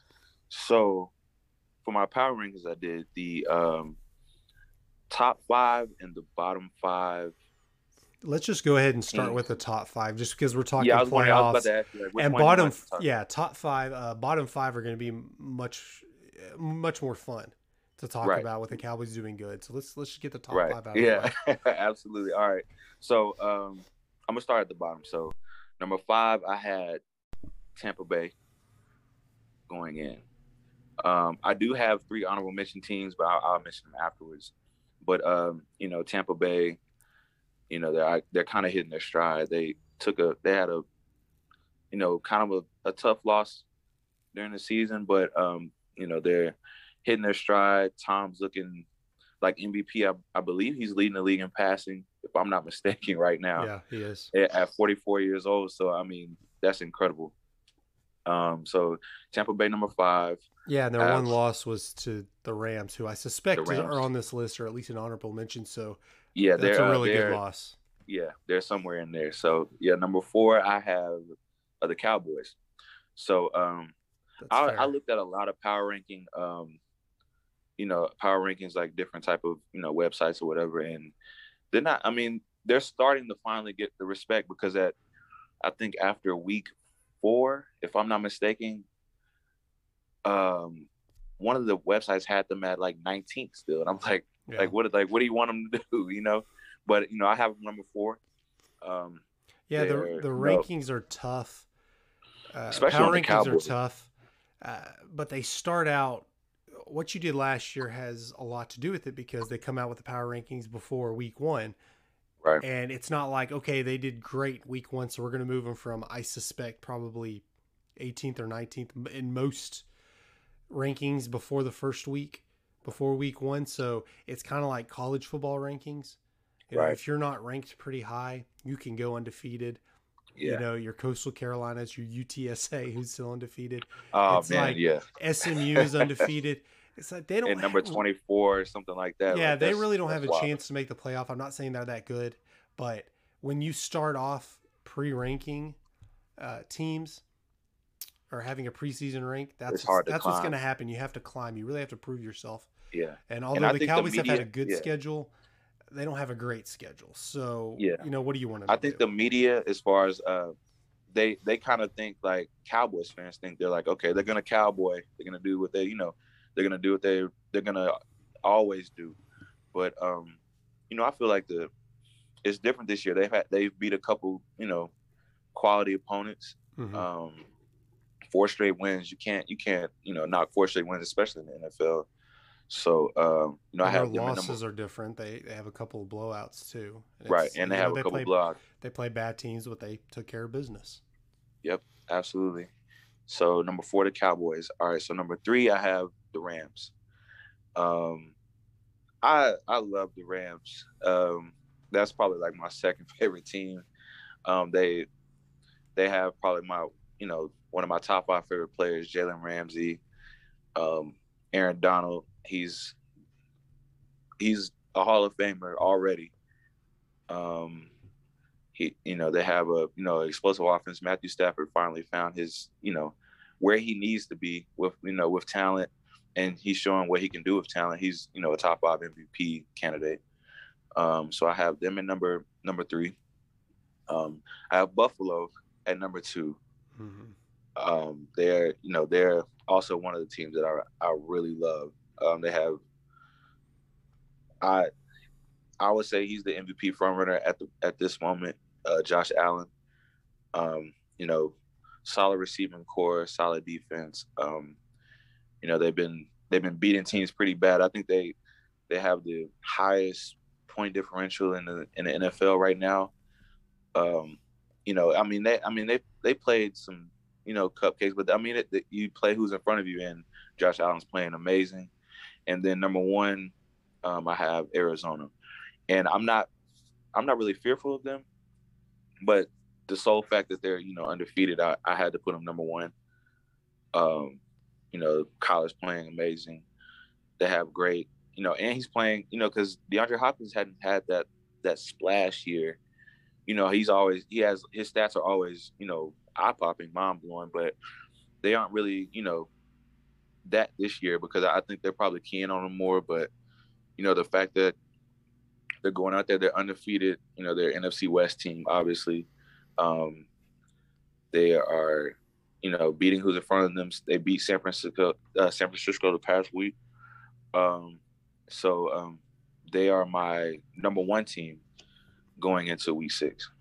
So for my power rankings, I did the um, top five and the bottom five. Let's just go ahead and start teams. with the top five, just because we're talking Yeah, I was, wondering, I was playoffs. about to ask you, like, which And one you bottom, wanted to talk yeah, about. top five, uh, bottom five are going to be much, much more fun to talk Right. about with the Cowboys doing good. So let's let's just get the top Right. five out. Yeah, Of the way. absolutely. All right. So um, I'm gonna start at the bottom. So number five, I had Tampa Bay going in. Um, I do have three honorable mention teams, but I'll, I'll mention them afterwards. But um, you know, Tampa Bay, you know, they're they're kind of hitting their stride. They took a, they had a, you know, kind of a, a tough loss during the season, but um, you know, they're hitting their stride. Tom's looking like M V P. I, I believe he's leading the league in passing, if I'm not mistaken, right now. Yeah, he is. At, at forty-four years old. So I mean, that's incredible. Um, so Tampa Bay number five. Yeah, and their Uh, one loss was to the Rams, who I suspect The Rams. are on this list, or at least an honorable mention. So Yeah, that's they're a uh, really they're, good loss. Yeah, they're somewhere in there. So yeah, number four, I have uh, the Cowboys. So um, That's I, fair. I looked at a lot of power ranking, um, you know, power rankings, like different type of, you know, websites or whatever. And they're not, I mean, they're starting to finally get the respect, because at, I think after week four, if I'm not mistaken, um, one of the websites had them at like nineteenth still. And I'm like, Yeah. like, what, like, what do you want them to do? You know, but you know, I have number four. Um, Yeah, the they're- the no. rankings are tough. Uh, Especially power on the rankings Cowboys. are tough, uh, but they start out. What you did last year has a lot to do with it, because they come out with the power rankings before week one, right. and it's not like, okay, they did great week one, so we're going to move them from, I suspect, probably eighteenth or nineteenth in most rankings before the first week, before week one. So it's kind of like college football rankings. You know, Right. if you're not ranked pretty high, you can go undefeated. Yeah. You know, your Coastal Carolinas, your U T S A, who's still undefeated. Oh it's man, like yeah. S M U is undefeated. It's like they don't. And number have- twenty-four or something like that. Yeah, like, they that's- really don't have a that's wild. chance to make the playoff. I'm not saying they're that good, but when you start off pre-ranking uh, teams or having a preseason rank, that's It's hard to that's what's climb. going to happen. You have to climb. You really have to prove yourself. Yeah. And I although the think the Cowboys have had a media- good yeah. schedule, they don't have a great schedule. So, Yeah. you know, what do you want to I do? think the media, as far as uh, they they kind of think like Cowboys fans think, they're like, okay, they're gonna cowboy, they're gonna do what they, you know, they're gonna do what they they're gonna always do. But um, you know, I feel like the it's different this year. They've had they've beat a couple, you know, quality opponents. Mhm. Um, four straight wins. You can't you can't you know knock four straight wins, especially in the N F L. So um, you know, I And their have them at number losses are different. They they have a couple of blowouts too. And right, it's- and they you know, have a couple play, blowouts. They play bad teams, but they took care of business. Yep, absolutely. So number four, the Cowboys. All right, so number three, I have the Rams. Um, I I love the Rams. Um, that's probably like my second favorite team. Um, they they have probably my you know one of my top five favorite players, Jalen Ramsey, um, Aaron Donald. He's he's a Hall of Famer already. Um, he, you know, they have a, you know, explosive offense. Matthew Stafford finally found his, you know, where he needs to be with, you know, with talent, and he's showing what he can do with talent. He's, you know, a top five M V P candidate. Um, so I have them at number number three. Um, I have Buffalo at number two. Mm-hmm. Um, they're, you know, they're also one of the teams that I I really love. Um, they have, I I would say he's the M V P frontrunner at the at this moment. Uh, Josh Allen, um, you know, solid receiving core, solid defense. Um, you know, they've been they've been beating teams pretty bad. I think they they have the highest point differential in the in the N F L right now. Um, you know, I mean, they, I mean, they, they played some, you know, cupcakes, but I mean, it, it, you play who's in front of you, and Josh Allen's playing amazing. And then number one, um, I have Arizona, and I'm not, I'm not really fearful of them, but the sole fact that they're, you know, undefeated, I, I had to put them number one. Um, you know, Kyler's playing amazing. They have great, you know, and he's playing, you know, because DeAndre Hopkins hadn't had that that splash year. You know, he's always he has his stats are always, you know, eye popping, mind blowing, but they aren't really, you know, that this year because I think they're probably keying on him more. But you know, the fact that they're going out there, they're undefeated. You know, they're N F C West team, obviously. Um, they are, you know, beating who's in front of them. They beat San Francisco, uh, San Francisco the past week. Um, so um, they are my number one team going into week six.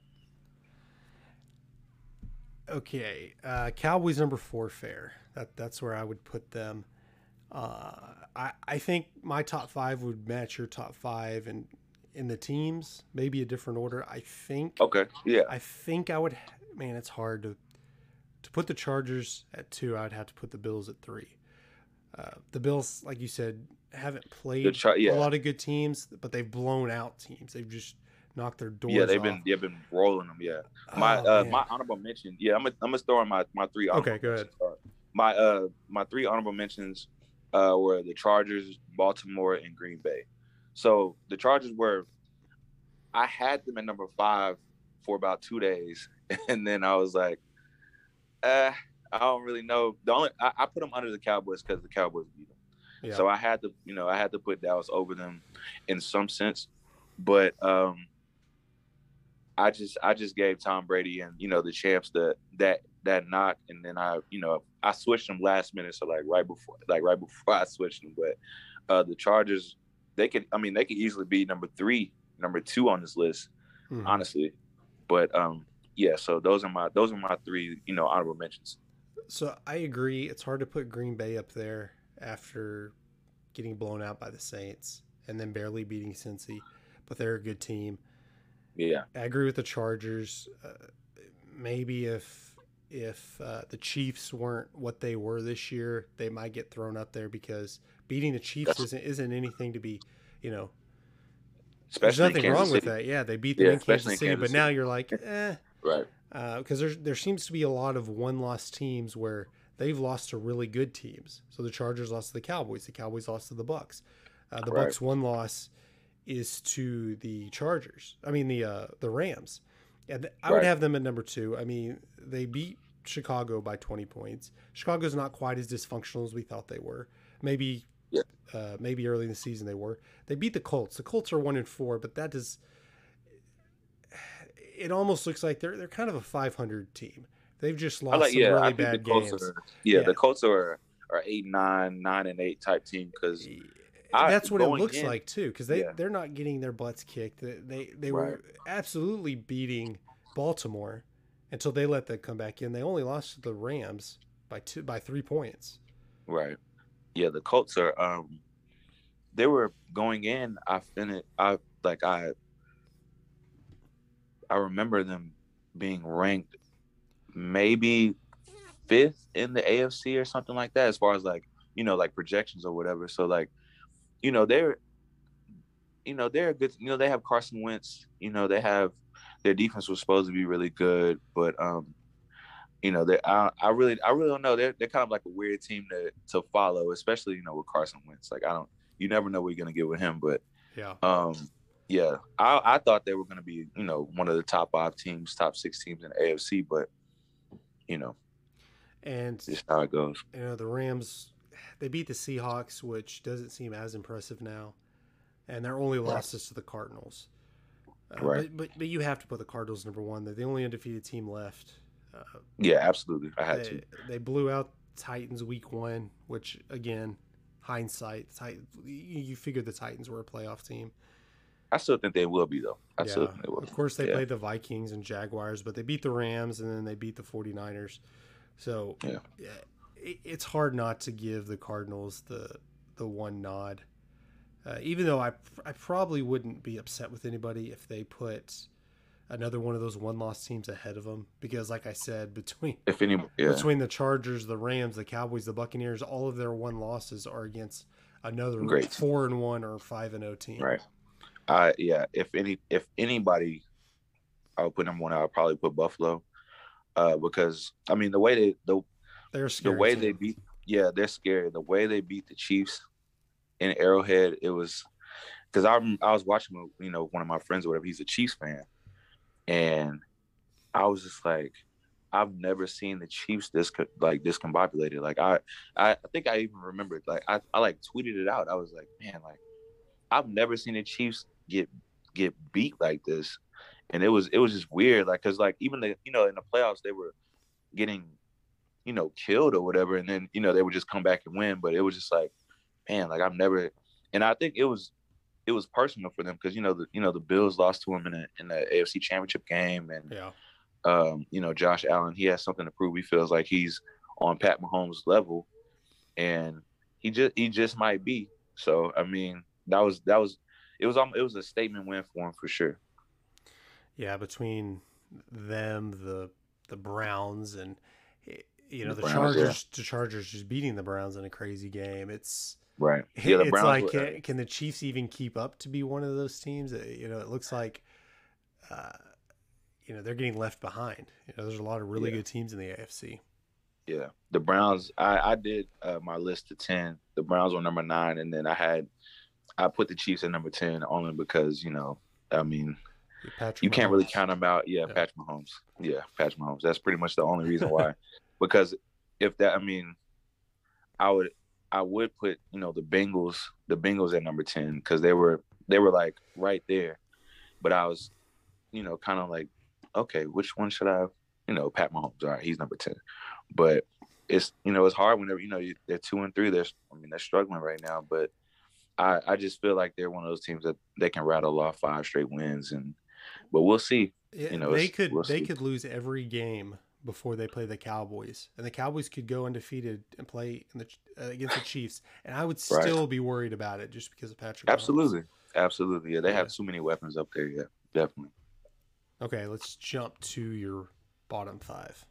Okay, uh, Cowboys number four fair. That that's where I would put them. Uh, I I think my top five would match your top five, and in the teams maybe a different order. I think. Okay. Yeah. I think I would. Man, it's hard to to put the Chargers at two. I'd have to put the Bills at three. Uh, the Bills, like you said, haven't played char- yeah. a lot of good teams, but they've blown out teams. They've just knocked their doors Yeah, they've off. been they've been rolling them. Yeah, my oh, uh, my honorable mention. Yeah, I'm gonna I'm gonna throw in my my three. Honorable Okay, go ahead. mentions. My uh my three honorable mentions uh were the Chargers, Baltimore, and Green Bay. So the Chargers were, I had them at number five for about two days, and then I was like, uh, I don't really know. The only I, I put them under the Cowboys because the Cowboys beat them. Yeah. So I had to, you know, I had to put Dallas over them in some sense, but um. I just I just gave Tom Brady and, you know, the champs the that that knock, and then I you know I switched them last minute, so like right before like right before I switched them. But uh, the Chargers, they could I mean they could easily be number three, number two on this list, mm-hmm. honestly. But um yeah, so those are my those are my three, you know, honorable mentions. So I agree. It's hard to put Green Bay up there after getting blown out by the Saints and then barely beating Cincy, but they're a good team. Yeah, I agree with the Chargers. Uh, maybe if if uh, the Chiefs weren't what they were this year, they might get thrown up there because beating the Chiefs That's, isn't isn't anything to be, you know. There's nothing wrong City. with that. Yeah, they beat them yeah, in Kansas City, in Kansas but City. Now you're like, eh, right? Because uh, there there seems to be a lot of one-loss teams where they've lost to really good teams. So the Chargers lost to the Cowboys. The Cowboys lost to the Bucks. Uh, the right. Bucks one loss is to the Chargers. I mean the uh, the Rams. And th- I right. would have them at number two. I mean, they beat Chicago by twenty points. Chicago's not quite as dysfunctional as we thought they were. Maybe yeah. uh, maybe early in the season they were. They beat the Colts. The Colts are one and four, but that does it almost looks like they're they're kind of a five hundred team. They've just lost like, some yeah, really bad games. Are, yeah, yeah, the Colts are are eight, nine, nine and eight type team because I, that's what it looks in, like too, because they, yeah. they're not getting their butts kicked. They they, they right. were absolutely beating Baltimore until they let them come back in. They only lost to the Rams by two by three points. Right. Yeah, the Colts are. Um, they were going in. I finished. I like I. I remember them being ranked maybe fifth in the A F C or something like that, as far as like you know like projections or whatever. So like. You know, they're, you know, they're good. You know, they have Carson Wentz. You know, they have their defense was supposed to be really good, but um, you know, they I, I really I really don't know. They're they're kind of like a weird team to to follow, especially you know with Carson Wentz. Like I don't, you never know what you're gonna get with him. But yeah, um, yeah, I I thought they were gonna be you know one of the top five teams, top six teams in the A F C, but you know, and just how it goes. You know, the Rams. They beat the Seahawks, which doesn't seem as impressive now, and their only loss is to the Cardinals. Uh, right. But, but but you have to put the Cardinals number one. They're the only undefeated team left. Uh, yeah, absolutely. I had they, to. They blew out Titans week one, which again, hindsight, you figured the Titans were a playoff team. I still think they will be, though. I yeah. still think they will. Of course, they yeah. played the Vikings and Jaguars, but they beat the Rams, and then they beat the forty-niners. So yeah. yeah it's hard not to give the Cardinals the the one nod, uh, even though I I probably wouldn't be upset with anybody if they put another one of those one-loss teams ahead of them because, like I said, between If any, yeah. between the Chargers, the Rams, the Cowboys, the Buccaneers, all of their one losses are against another Great. four and one or five and zero team. Right. I yeah. If any, if anybody, I would put number one. I would probably put Buffalo, uh, because I mean the way they the They're the scary way team. they beat yeah they're scary. The way they beat the Chiefs in Arrowhead, it was because I I was watching you know one of my friends or whatever. He's a Chiefs fan, and I was just like, I've never seen the Chiefs this like discombobulated. Like I, I, I think I even remembered. Like I, I like tweeted it out. I was like, man, like I've never seen the Chiefs get get beat like this, and it was it was just weird. Like because like even the you know in the playoffs they were getting you know killed or whatever, and then you know they would just come back and win. But it was just like, man, like I've never. And I think it was it was personal for them because you know the you know the Bills lost to them in the in the A F C Championship game, and Yeah. um, you know Josh Allen, he has something to prove. He feels like he's on Pat Mahomes' level, and he just he just might be. So I mean that was that was it was um, it was a statement win for him for sure. Yeah, between them, the the Browns, and you know The the, Browns, Chargers, the Chargers just beating the Browns in a crazy game. It's Right. Yeah, the it's Browns like, were- can, can the Chiefs even keep up to be one of those teams? Uh, You know, it looks like, uh, you know, they're getting left behind. You know, there's a lot of really Yeah. good teams in the A F C. Yeah, the Browns. I I did uh, my list to ten. The Browns were number nine, and then I had I put the Chiefs at number ten only because you know I mean Patrick you can't really Mahomes. count them out. Yeah, Yeah. Patrick Mahomes. Yeah, Patrick Mahomes. That's pretty much the only reason why. Because if that, I mean, I would I would put you know the Bengals the Bengals at number ten because they were they were like right there, but I was you know kind of like okay, which one should I you know Pat Mahomes? All right, he's number ten, but it's you know it's hard whenever you know you, they're two and three. They're I mean they're struggling right now, but I I just feel like they're one of those teams that they can rattle off five straight wins and but we'll see. Yeah, You know, they it's- could we'll they see. could lose every game before they play the Cowboys, and the Cowboys could go undefeated and play in the, uh, against the Chiefs, and I would Right. still be worried about it just because of Patrick. Mahomes. Absolutely, absolutely. Yeah, they Yeah. have too many weapons up there. Yeah, definitely. Okay, let's jump to your bottom five.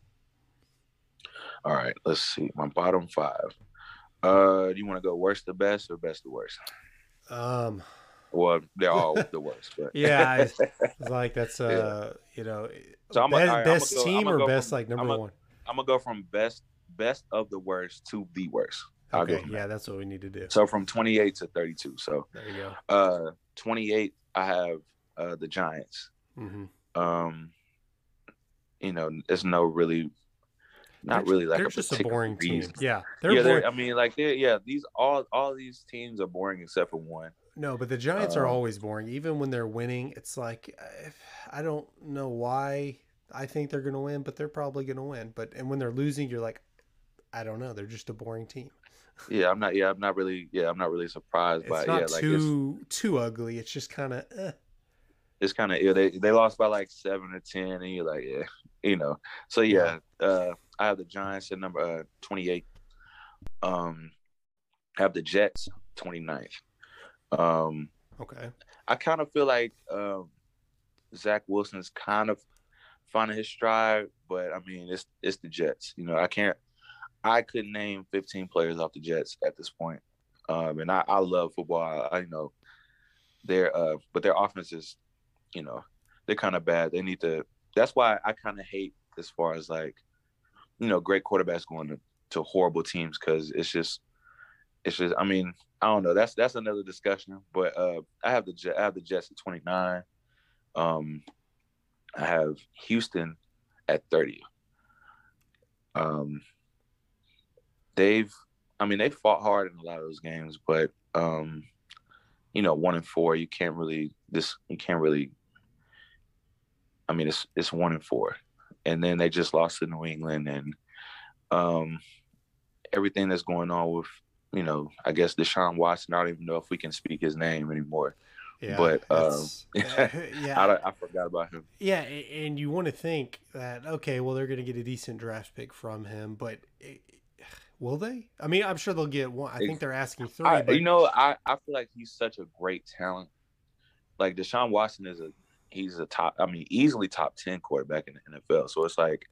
All right, let's see. My bottom five. Uh, do you want to go worst to best or best to worst? Um, Well, they're all the worst. But yeah, I, it's like that's uh, you know, So I'm a- best, all right, I'ma best go- team I'ma or go best from- like number I'ma- one. I'm gonna go from best best of the worst to the worst. I'll go Okay, from yeah, there. that's what we need to do. So from twenty-eight to thirty-two. So There you go. uh, twenty-eight, I have uh the Giants. hmm Um, you know, there's no really, not They're- really like they're a just a particular boring reason. team. Yeah, they're yeah, boring. they're, I mean, like they're yeah, these all all these teams are boring except for one. No, but the Giants are Um, always boring. Even when they're winning, it's like I- I don't know why I think they're going to win, but they're probably going to win. But and when they're losing, you're like, I don't know. They're just a boring team. Yeah, I'm not. Yeah, I'm not really. Yeah, I'm not really surprised It's by it. not Yeah, like it's too too ugly. It's just kind of eh. it's kind of yeah. They they lost by like seven or ten, and you're like yeah, you know. So yeah, uh, I have the Giants at number uh, twenty-eight. Um, I have the Jets twenty-ninth. Um, Okay. I kind of feel like um, Zach Wilson's kind of finding his stride, but I mean, it's it's the Jets. You know, I can't. I could name fifteen players off the Jets at this point. Um, and I, I love football. I, I know their uh, but their offense is, you know, they're kind of bad. They need to. That's why I kind of hate as far as like, you know, great quarterbacks going to, to horrible teams because it's just, it's just. I mean, I don't know. That's that's another discussion. But uh, I have the Jet- I have the Jets at twenty-nine. Um, I have Houston at thirty. Um, they've, I mean, they fought hard in a lot of those games, but um, you know, one and four, you can't really this, you can't really. I mean, it's it's one and four, and then they just lost to New England, and um, everything that's going on with, you know, I guess Deshaun Watson. I don't even know if we can speak his name anymore. Yeah. But, it's- uh, yeah. I, don't- I forgot about him. Yeah, a- and you want to think that okay, well they're going to get a decent draft pick from him, but it, will they? I mean, I'm sure they'll get one. I think they're asking three. I, but you know, I, I feel like he's such a great talent. Like Deshaun Watson is a he's a top. I mean, easily top ten quarterback in the N F L. So it's like,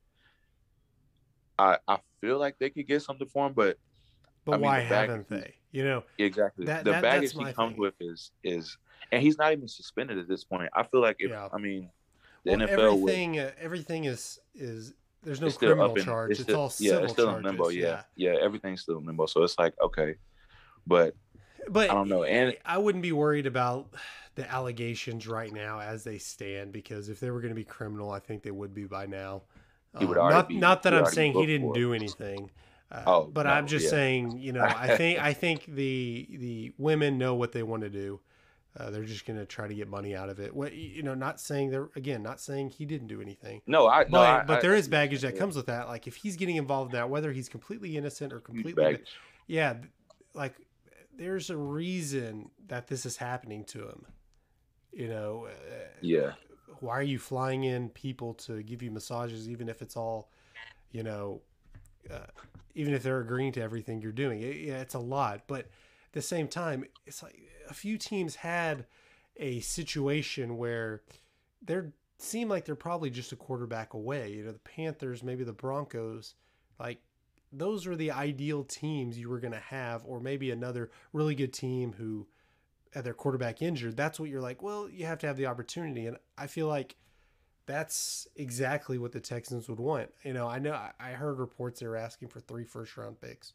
I I feel like they could get something for him, but But I mean, why the baggage haven't they? You know, exactly that the that that's baggage he my comes thing. with is is, and he's not even suspended at this point. I feel like if Yeah. I mean, the Well, N F L would. everything uh, everything is is there's no It's still criminal up in. charge. It's It's still all yeah. civil It's still in charges. limbo. Yeah, Yeah. yeah. Everything's still in limbo. So it's like okay, but But I don't know. And I wouldn't be worried about the allegations right now as they stand, because if they were going to be criminal, I think they would be by now. he would Um, already not be. not that he I'm already saying he booked didn't for it. do anything, uh, Oh, but no, I'm just yeah. saying, you know, I think I think the the women know what they want to do. Uh, they're just going to try to get money out of it. What you know, not saying they're again, not saying he didn't do anything. No, I But no. I, but I, there I is see what you're baggage that saying. comes with that. Like if he's getting involved in that, whether he's completely innocent or Huge completely, baggage. yeah, th- like there's a reason that this is happening to him. You know, uh, Yeah, why are you flying in people to give you massages, even if it's all, you know, uh, even if they're agreeing to everything you're doing? It, yeah, it's a lot, but at the same time, it's like a few teams had a situation where they're seem like they're probably just a quarterback away. You know, the Panthers, maybe the Broncos, like those were the ideal teams you were going to have, or maybe another really good team who had their quarterback injured. That's what you're like, well, you have to have the opportunity. And I feel like that's exactly what the Texans would want. You know, I know I heard reports they were asking for three first round picks,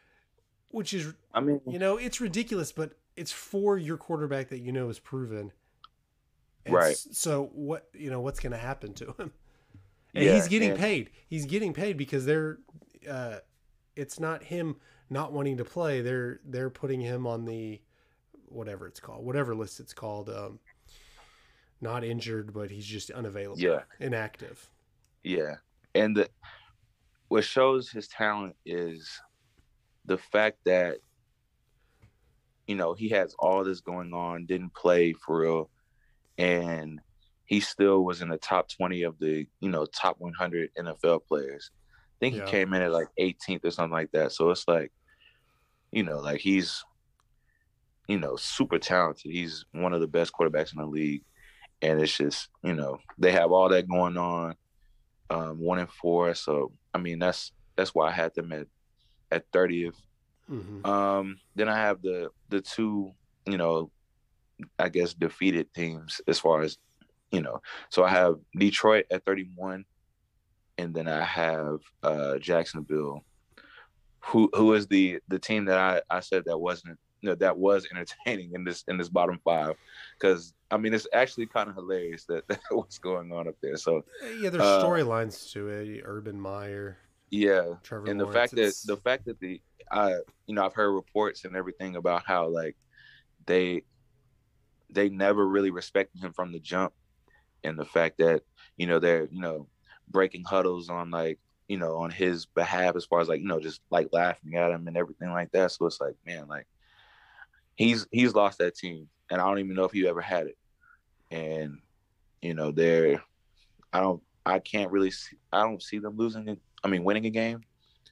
which is, I mean, you know, it's ridiculous, but it's for your quarterback that you know is proven. And Right. s- So what, you know, what's going to happen to him? And yeah, he's getting and- paid. He's getting paid because they're, uh, it's not him not wanting to play. They're, they're putting him on the, whatever it's called, whatever list it's called. Um, not injured, but he's just unavailable. Yeah. Inactive. Yeah, and the what shows his talent is the fact that you know he has all this going on, didn't play for real, and he still was in the top twenty of the you know top one hundred N F L players. I think Yeah. he came in at like eighteenth or something like that. So it's like, you know, like he's you know super talented. He's one of the best quarterbacks in the league, and it's just you know they have all that going on. Um, one and four, so I mean that's that's why I had them at at thirtieth. Mm-hmm. Um, then I have the the two, you know, I guess defeated teams as far as you know. So I have Detroit at thirty-one, and then I have uh, Jacksonville, who who is the the team that I, I said that wasn't you know, that was entertaining in this in this bottom five, because I mean it's actually kind of hilarious that, that what's going on up there. So Yeah, there's uh, storylines to it. Urban Meyer, yeah, Trevor and the Lawrence. fact that it's- the fact that the I you know I've heard reports and everything about how like they they never really respected him from the jump, and the fact that you know they're you know breaking huddles on like you know on his behalf as far as like you know just like laughing at him and everything like that. So it's like man, like he's he's lost that team, and I don't even know if he ever had it. And you know they're I don't I can't really see, I don't see them losing it. I mean winning a game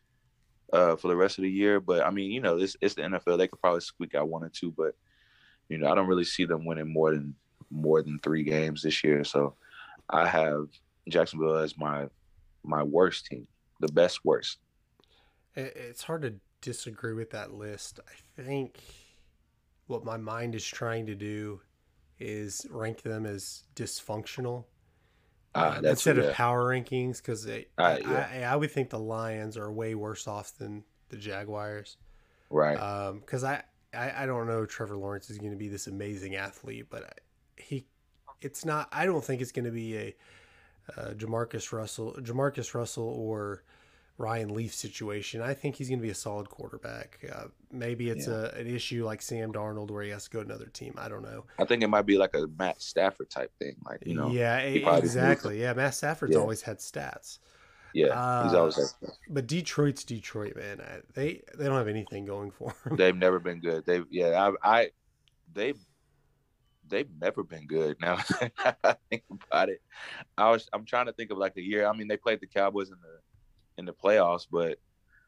uh, for the rest of the year. But I mean, you know, it's it's the N F L. They could probably squeak out one or two, but you know, I don't really see them winning more than more than three games this year. So I have Jacksonville as my my worst team, the best worst. it- it's hard to disagree with that list. I think what my mind is trying to do is rank them as dysfunctional Ah, um, that's instead yeah. of power rankings, because I, Ah, yeah. I, I would think the Lions are way worse off than the Jaguars. right. Because I, I, I don't know Trevor Lawrence is going to be this amazing athlete, but I- he, it's not. I don't think it's going to be a uh, Jamarcus Russell, Jamarcus Russell or Ryan Leaf situation. I think he's going to be a solid quarterback. Uh, maybe it's Yeah. a an issue like Sam Darnold where he has to go to another team. I don't know. I think it might be like a Matt Stafford type thing, like you know. yeah, he e- probably exactly. Yeah, Matt Stafford's Yeah. always had stats. Yeah, he's Uh, always like But Detroit's Detroit, man. I, they they don't have anything going for them. they've never been good. They've yeah, I, I they've they've never been good. Now that I think about it, I was I'm trying to think of like a year. I mean, they played the Cowboys in the in the playoffs, but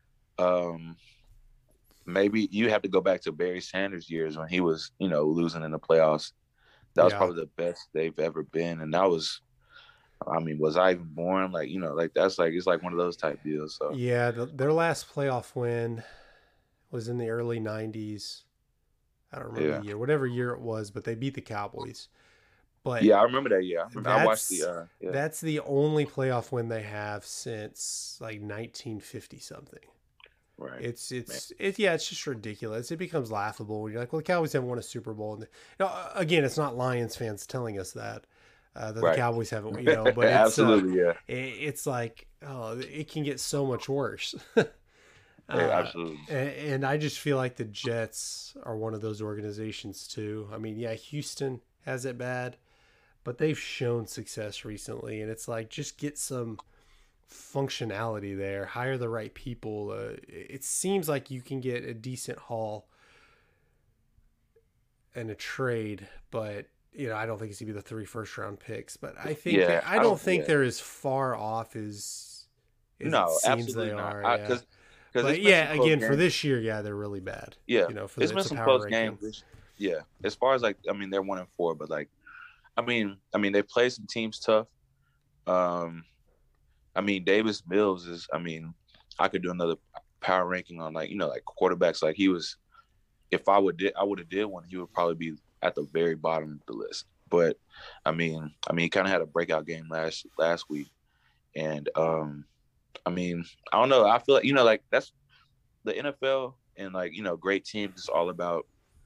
um, maybe you have to go back to Barry Sanders years when he was you know losing in the playoffs that was Yeah. probably the best they've ever been, and that was, I mean, was I even born? Like, you know, like that's like it's like one of those type deals. So Yeah, the, their last playoff win was in the early nineties. I don't remember yeah, the year, whatever year it was, but they beat the Cowboys. But yeah, I remember that. Yeah, I, remember, I watched that's the. Uh, yeah, that's the only playoff win they have since like nineteen fifty something. right. It's it's it yeah, it's just ridiculous. It becomes laughable when you're like, well, the Cowboys haven't won a Super Bowl. And now, again, it's not Lions fans telling us that uh, that Right. the Cowboys haven't, you know, but it's absolutely, uh, yeah, it, it's like, oh, it can get so much worse. yeah, Uh, absolutely. and, and I just feel like the Jets are one of those organizations too. I mean, yeah, Houston has it bad, but they've shown success recently, and it's like just get some functionality there, hire the right people. Uh, it seems like you can get a decent haul and a trade, but you know, I don't think it's gonna be the three first round picks. But I think Yeah, they're- I I don't don't- think yeah. they're as far off as, as No, it seems absolutely they not. are. I- yeah. 'cause- 'cause But it's been yeah, some close again, for games. this year, yeah, they're really bad. Yeah, You know, for it's the, been it's a some power close ranking. games. This, yeah, as far as like, I mean, they're one and four, but like, I mean, I mean, they play some teams tough. Um, I mean, Davis Mills is. I mean, I could do another power ranking on like you know like quarterbacks. Like he was, if I would did, I would have did one. He would probably be at the very bottom of the list. But I mean, I mean, he kind of had a breakout game last last week, and um, I mean, I don't know. I feel like you know, like that's the N F L and like you know, great teams is all about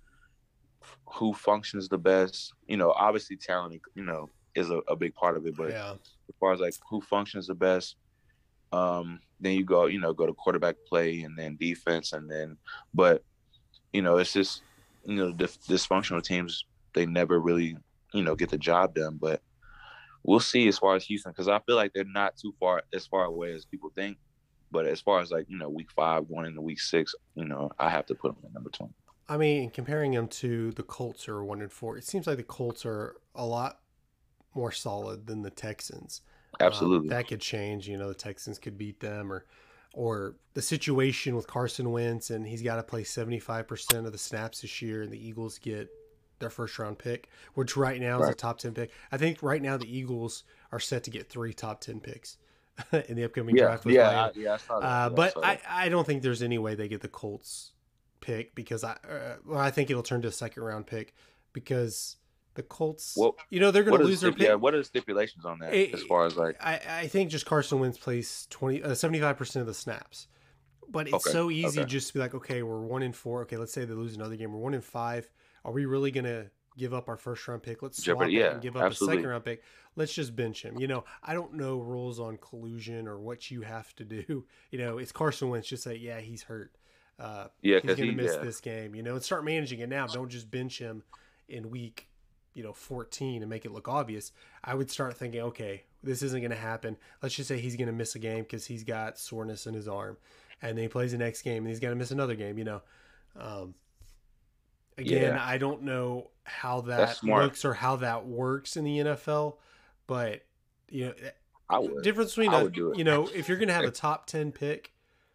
who functions the best. You know, obviously talent, you know, is a, a big part of it. But Yeah, as far as like who functions the best, um, then you go, you know, go to quarterback play and then defense and then, but you know, it's just, you know, dif- dysfunctional teams, they never really, you know, get the job done. But we'll see as far as Houston, because I feel like they're not too far as far away as people think. But as far as like, you know, week five going into week six, you know, I have to put them at number twenty. I mean, comparing them to the Colts who are one and four, it seems like the Colts are a lot more solid than the Texans. Absolutely. Um, that could change. You know, the Texans could beat them, or or the situation with Carson Wentz, and he's got to play seventy-five percent of the snaps this year, and the Eagles get their first round pick, which right now is a Right. top ten pick. I think right now the Eagles are set to get three top ten picks in the upcoming Yeah, draft. With yeah, Miami. I, yeah. I saw that. Uh, Yeah, I but saw I, that. I don't think there's any way they get the Colts pick because I uh, well, I think it'll turn to a second round pick because the Colts, Well, you know, they're going what to are the lose their stip- pick. yeah, what are the stipulations on that It- as far as like I, I think just Carson Wentz plays twenty, uh, seventy-five percent of the snaps. But it's Okay, so easy okay. just to be like, okay, we're one in four. Okay, let's say they lose another game. We're one in five. Are we really going to give up our first round pick? Let's swap Jeopardy, it yeah, and give up absolutely. a second round pick. Let's just bench him. You know, I don't know rules on collusion or what you have to do. You know, it's Carson Wentz. Just say, yeah, he's hurt. Uh, Yeah, he's 'cause going to he- miss yeah. this game. You know, and start managing it now. Don't just bench him in week, you know, fourteen and make it look obvious. I would start thinking, okay, this isn't going to happen. Let's just say he's going to miss a game because he's got soreness in his arm, and then he plays the next game and he's going to miss another game. You know, um, again, Yeah. I don't know how That's that smart. looks or how that works in the N F L, but you know, I would. difference between I a, would do it. you know, if you're going to have a top ten pick,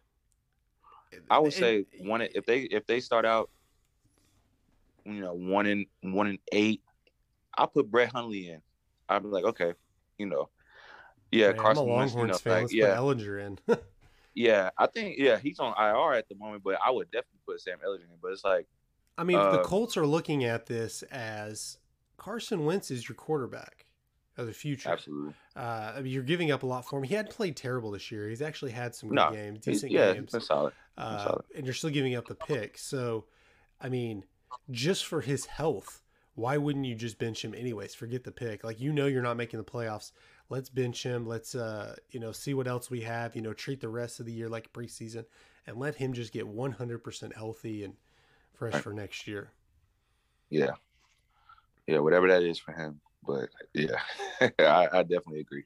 I would it- say one if they if they start out, you know, one in one in eight, I'll put Brett Hundley in. I'd be like, okay, you know, yeah, man, I'm a Carson Wentz, Longhorns you know, fan. like, Let's yeah, put Ellinger in. yeah. I think yeah, he's on I R at the moment, but I would definitely put Sam Ellinger in. But it's like, I mean, the Um, Colts are looking at this as Carson Wentz is your quarterback of the future. absolutely, Uh, I mean, you're giving up a lot for him. He hadn't played terrible this year. He's actually had some good No, games, He's- decent yeah, games. he's been solid. Uh, solid. and you're still giving up the pick. So, I mean, just for his health, why wouldn't you just bench him anyways? Forget the pick. Like, you know, you're not making the playoffs. Let's bench him. Let's, uh, you know, see what else we have. You know, treat the rest of the year like preseason and let him just get one hundred percent healthy and fresh Right. for next year. Yeah, yeah, whatever that is for him. But yeah, I, I definitely agree.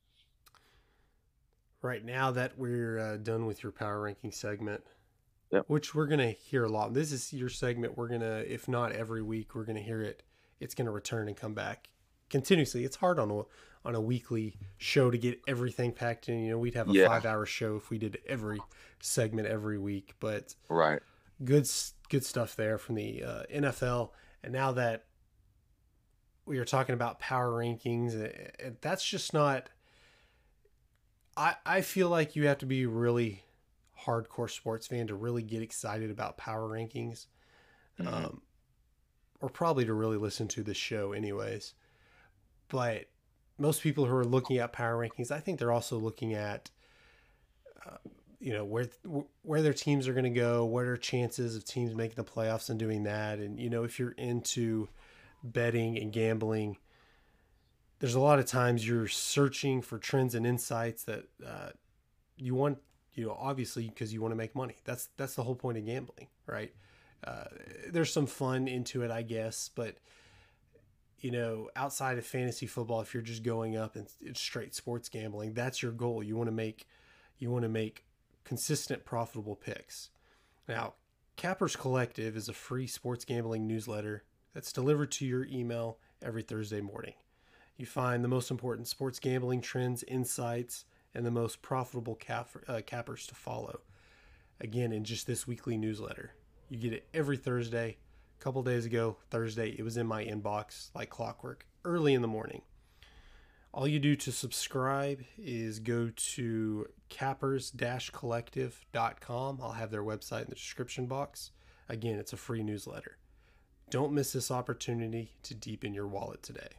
Right now that we're uh, done with your power ranking segment, Yep. which we're going to hear a lot. This is your segment. We're going to, if not every week, we're going to hear it. It's going to return and come back continuously. It's hard on a, on a weekly show to get everything packed in. You know, we'd have a Yeah. five hour show if we did every segment every week, but Right. good, s- good stuff there from the uh, N F L. And now that we were talking about power rankings, and that's just not. I I feel like you have to be really hardcore sports fan to really get excited about power rankings, mm-hmm. um, or probably to really listen to this show, anyways. But most people who are looking at power rankings, I think they're also looking at, uh, you know, where where their teams are going to go, what are chances of teams making the playoffs and doing that. And, you know, if you're into betting and gambling, there's a lot of times you're searching for trends and insights that uh, you want, you know, obviously because you want to make money. That's that's the whole point of gambling, right? Uh, there's some fun into it, I guess, but you know, outside of fantasy football, if you're just going up and it's straight sports gambling, that's your goal. You want to make, you want to make consistent, profitable picks. Now, Cappers Collective is a free sports gambling newsletter that's delivered to your email every Thursday morning. You find the most important sports gambling trends, insights, and the most profitable cap, uh, cappers to follow. Again, in just this weekly newsletter. You get it every Thursday. A couple days ago, Thursday, it was in my inbox like clockwork, early in the morning. All you do to subscribe is go to cappers dash collective dot com. I'll have their website in the description box. Again, it's a free newsletter. Don't miss this opportunity to deepen your wallet today.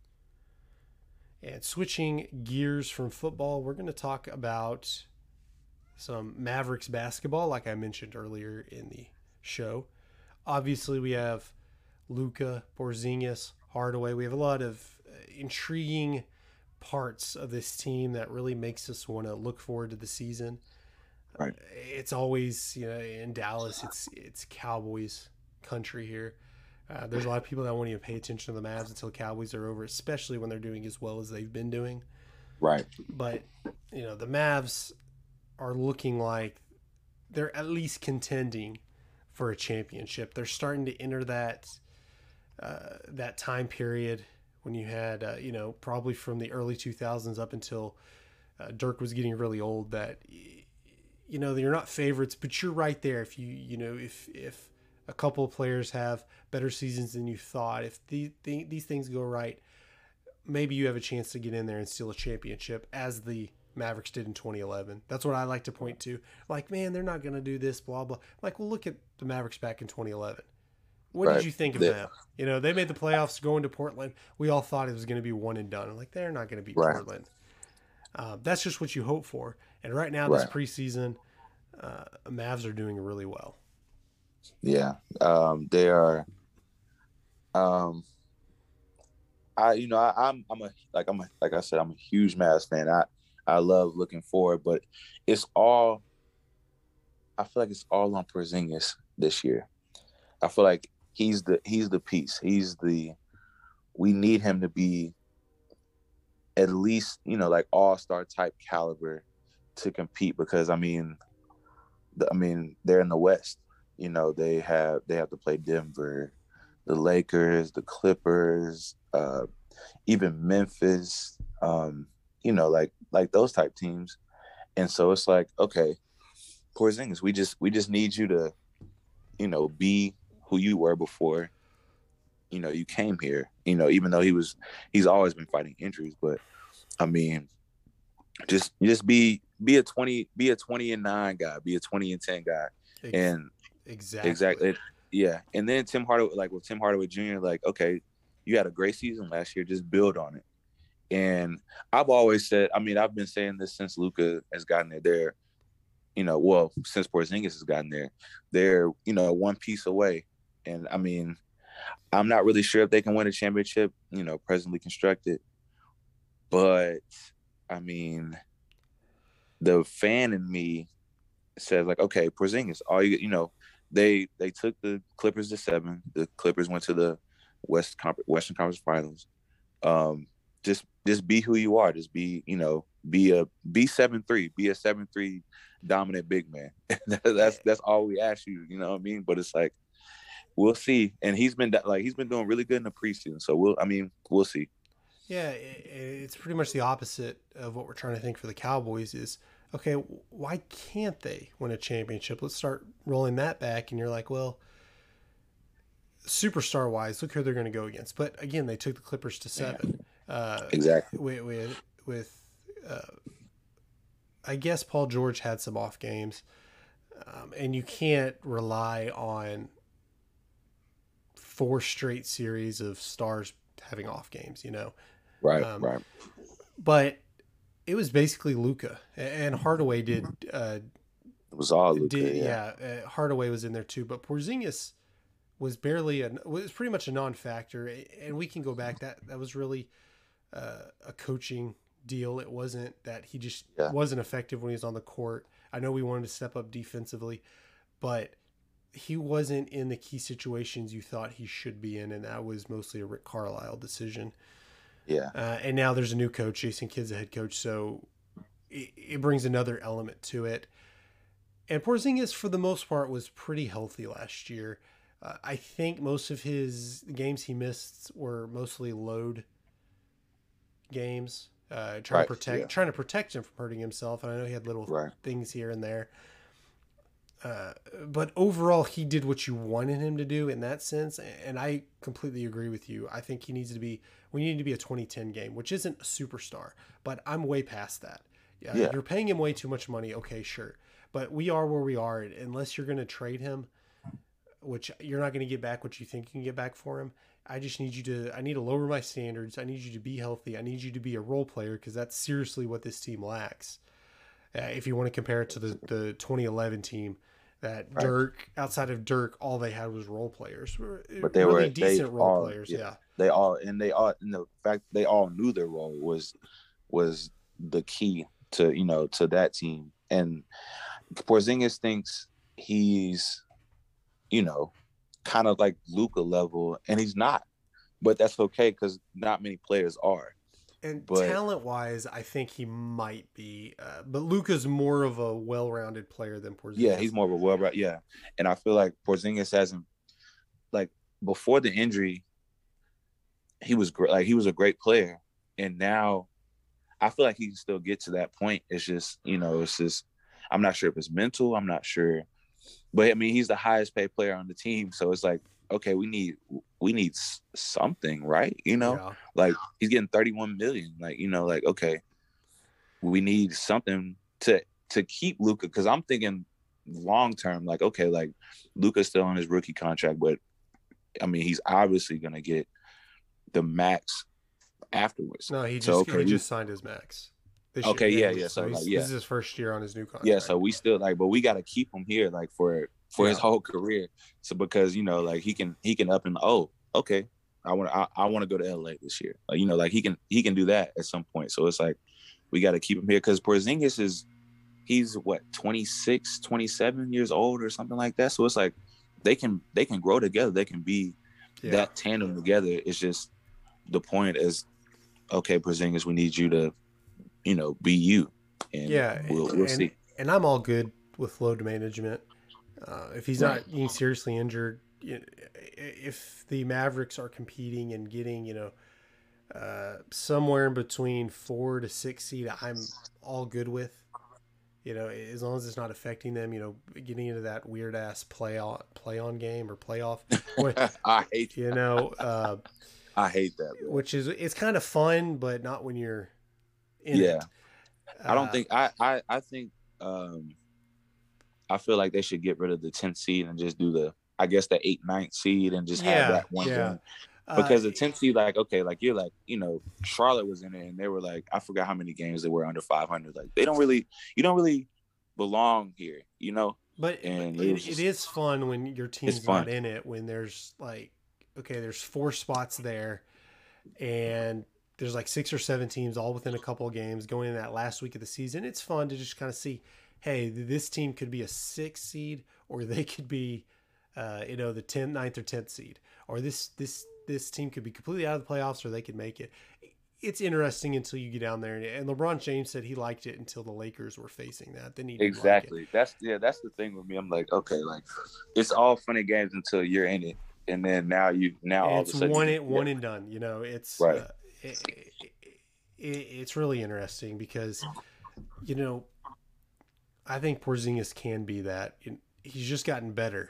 And switching gears from football, we're going to talk about some Mavericks basketball, like I mentioned earlier in the show. Obviously, we have Luka, Porzingis, Hardaway. We have a lot of intriguing parts of this team that really makes us want to look forward to the season. Right. It's always, you know, in Dallas, it's it's Cowboys country here. Uh, there's a lot of people that won't even pay attention to the Mavs until Cowboys are over, especially when they're doing as well as they've been doing. Right. But, you know, the Mavs are looking like they're at least contending for a championship. They're starting to enter that uh, that time period when you had, uh, you know, probably from the early two thousands up until uh, Dirk was getting really old, that, you know, you're not favorites, but you're right there. If you, you know, if, if a couple of players have better seasons than you thought, if the, the, these things go right, maybe you have a chance to get in there and steal a championship, as the Mavericks did in twenty eleven. That's what I like to point to. Like, man, they're not going to do this, blah, blah. Like, well, look at the Mavericks back in twenty eleven. What right. did you think of yeah. them? You know, they made the playoffs going to Portland. We all thought it was going to be one and done. I'm like, they're not going to beat right. Portland. Uh, that's just what you hope for. And right now, this right. preseason, uh, Mavs are doing really well. Yeah, um, they are. Um, I, you know, I, I'm, I'm a like I'm a, like I said, I'm a huge Mavs fan. I, I love looking forward, but it's all. I feel like it's all on Porzingis this year. I feel like he's the he's the piece. He's the. We need him to be. At least, you know, like all-star type caliber to compete, because I mean, the, I mean they're in the West. You know, they have they have to play Denver, the Lakers, the Clippers, uh, even Memphis. Um, you know, like like those type teams, and so it's like, okay, Porzingis, we just we just need you to, you know, be who you were before. You know, you came here. You know, even though he was, he's always been fighting injuries, but I mean, just just be be a twenty be a twenty and nine guy, be a twenty and ten guy, Ex- and exactly, exactly, yeah. And then Tim Hardaway, like with Tim Hardaway Junior, like, okay, you had a great season last year, just build on it. And I've always said, I mean, I've been saying this since Luka has gotten there. They're, you know, well, since Porzingis has gotten there, they're, you know, one piece away. And I mean, I'm not really sure if they can win a championship, you know, presently constructed. But, I mean, the fan in me says, like, okay, Porzingis, all you, you know, they they took the Clippers to seven. The Clippers went to the West Western Conference Finals. Um, just just be who you are. Just be, you know, be a be seven three. Be a seven three dominant big man. that's that's all we ask you. You know what I mean? But it's like, we'll see. And he's been like he's been doing really good in the preseason. So we'll I mean we'll see. Yeah, it's pretty much the opposite of what we're trying to think for the Cowboys is, okay, why can't they win a championship? Let's start rolling that back. And you're like, well, superstar wise, look who they're going to go against. But again, they took the Clippers to seven. Yeah. Uh, exactly. With with, with uh, I guess Paul George had some off games, um, and you can't rely on four straight series of stars having off games. You know, right, um, right. But it was basically Luka, and Hardaway did. Uh, it was all Luka. Did, yeah, yeah uh, Hardaway was in there too, but Porzingis was barely a was pretty much a non-factor, and we can go back. That that was really uh, a coaching deal. It wasn't that he just yeah. wasn't effective when he was on the court. I know we wanted to step up defensively, but he wasn't in the key situations you thought he should be in, and that was mostly a Rick Carlisle decision. Yeah. Uh, and now there's a new coach, Jason Kidd's the head coach, so it, it brings another element to it. And Porzingis, for the most part, was pretty healthy last year. Uh, I think most of his games he missed were mostly load games, uh, trying right. to protect, yeah. trying to protect him from hurting himself. And I know he had little right. things here and there. Uh, but overall, he did what you wanted him to do in that sense. And I completely agree with you. I think he needs to be, we need to be a twenty ten game, which isn't a superstar, but I'm way past that. Uh, yeah. You're paying him way too much money. Okay, sure. But we are where we are. Unless you're going to trade him, which you're not going to get back what you think you can get back for him. I just need you to, I need to lower my standards. I need you to be healthy. I need you to be a role player, because that's seriously what this team lacks. Uh, if you want to compare it to the, the twenty eleven team, that right. Dirk, outside of Dirk, all they had was role players. But they really were decent they role all, players. Yeah, yeah. They all, and they all, and the fact they all knew their role was, was the key to, you know, to that team. And Porzingis thinks he's, you know, kind of like Luka level, and he's not. But that's okay, because not many players are. And but, talent-wise, I think he might be. Uh, but Luka's more of a well-rounded player than Porzingis. Yeah, he's more of a well-rounded. Yeah, and I feel like Porzingis hasn't, like, before the injury, he was great. Like, he was a great player, and now I feel like he can still get to that point. It's just, you know, it's just, I'm not sure if it's mental. I'm not sure. But, I mean, he's the highest paid player on the team. So it's like, okay, we need we need something, right? You know, yeah. Like, he's getting thirty-one million dollars. Like, you know, like, okay, we need something to to keep Luka. Because I'm thinking long term, like, okay, like, Luka's still on his rookie contract. But, I mean, he's obviously going to get the max afterwards. No, he just, so, okay, he just signed his max. This okay, year. yeah, yeah. So, so like, yeah. This is his first year on his new contract. Yeah, so we still, like, but we got to keep him here, like, for for yeah. his whole career. So, because, you know, like, he can he can up and, oh, okay, I want I, I want to go to L A this year. Like, you know, like, he can he can do that at some point. So it's like, we got to keep him here, because Porzingis is, he's what, twenty-six, twenty-seven years old or something like that. So it's like, they can they can grow together. They can be yeah. that tandem together. It's just, the point is, okay, Porzingis, we need you to, you know, be you. And yeah, we'll, we'll and, see. And I'm all good with load management. Uh, if he's right. not being seriously injured, if the Mavericks are competing and getting, you know, uh, somewhere in between four to six seed, I'm all good with. You know, as long as it's not affecting them, you know, getting into that weird ass play on play on game or playoff. I hate you know. Uh, I hate that. Bro. Which is, it's kind of fun, but not when you're in yeah. it. I don't uh, think I, I I think um I feel like they should get rid of the tenth seed and just do the, I guess, the eight, ninth seed and just yeah, have that one yeah. game. Because uh, the tenth seed, like, okay, like, you're like, you know, Charlotte was in it and they were like, I forgot how many games they were under five hundred. Like, they don't really, you don't really belong here, you know? But, and but it, it, just, it is fun when your team's not in it, when there's like, okay, there's four spots there and there's like six or seven teams all within a couple of games going in that last week of the season. It's fun to just kind of see, hey, this team could be a six seed, or they could be, uh, you know, the tenth, ninth or tenth seed, or this, this, this team could be completely out of the playoffs, or they could make it. It's interesting until you get down there. And LeBron James said he liked it until the Lakers were facing that. Then he exactly. Like that's yeah. That's the thing with me. I'm like, okay, like, it's all funny games until you're in it, and then now you now and all it's of a sudden one you, it one and done. You know, it's right. Uh, it, it, it, it's really interesting because, you know, I think Porzingis can be that. He's just gotten better.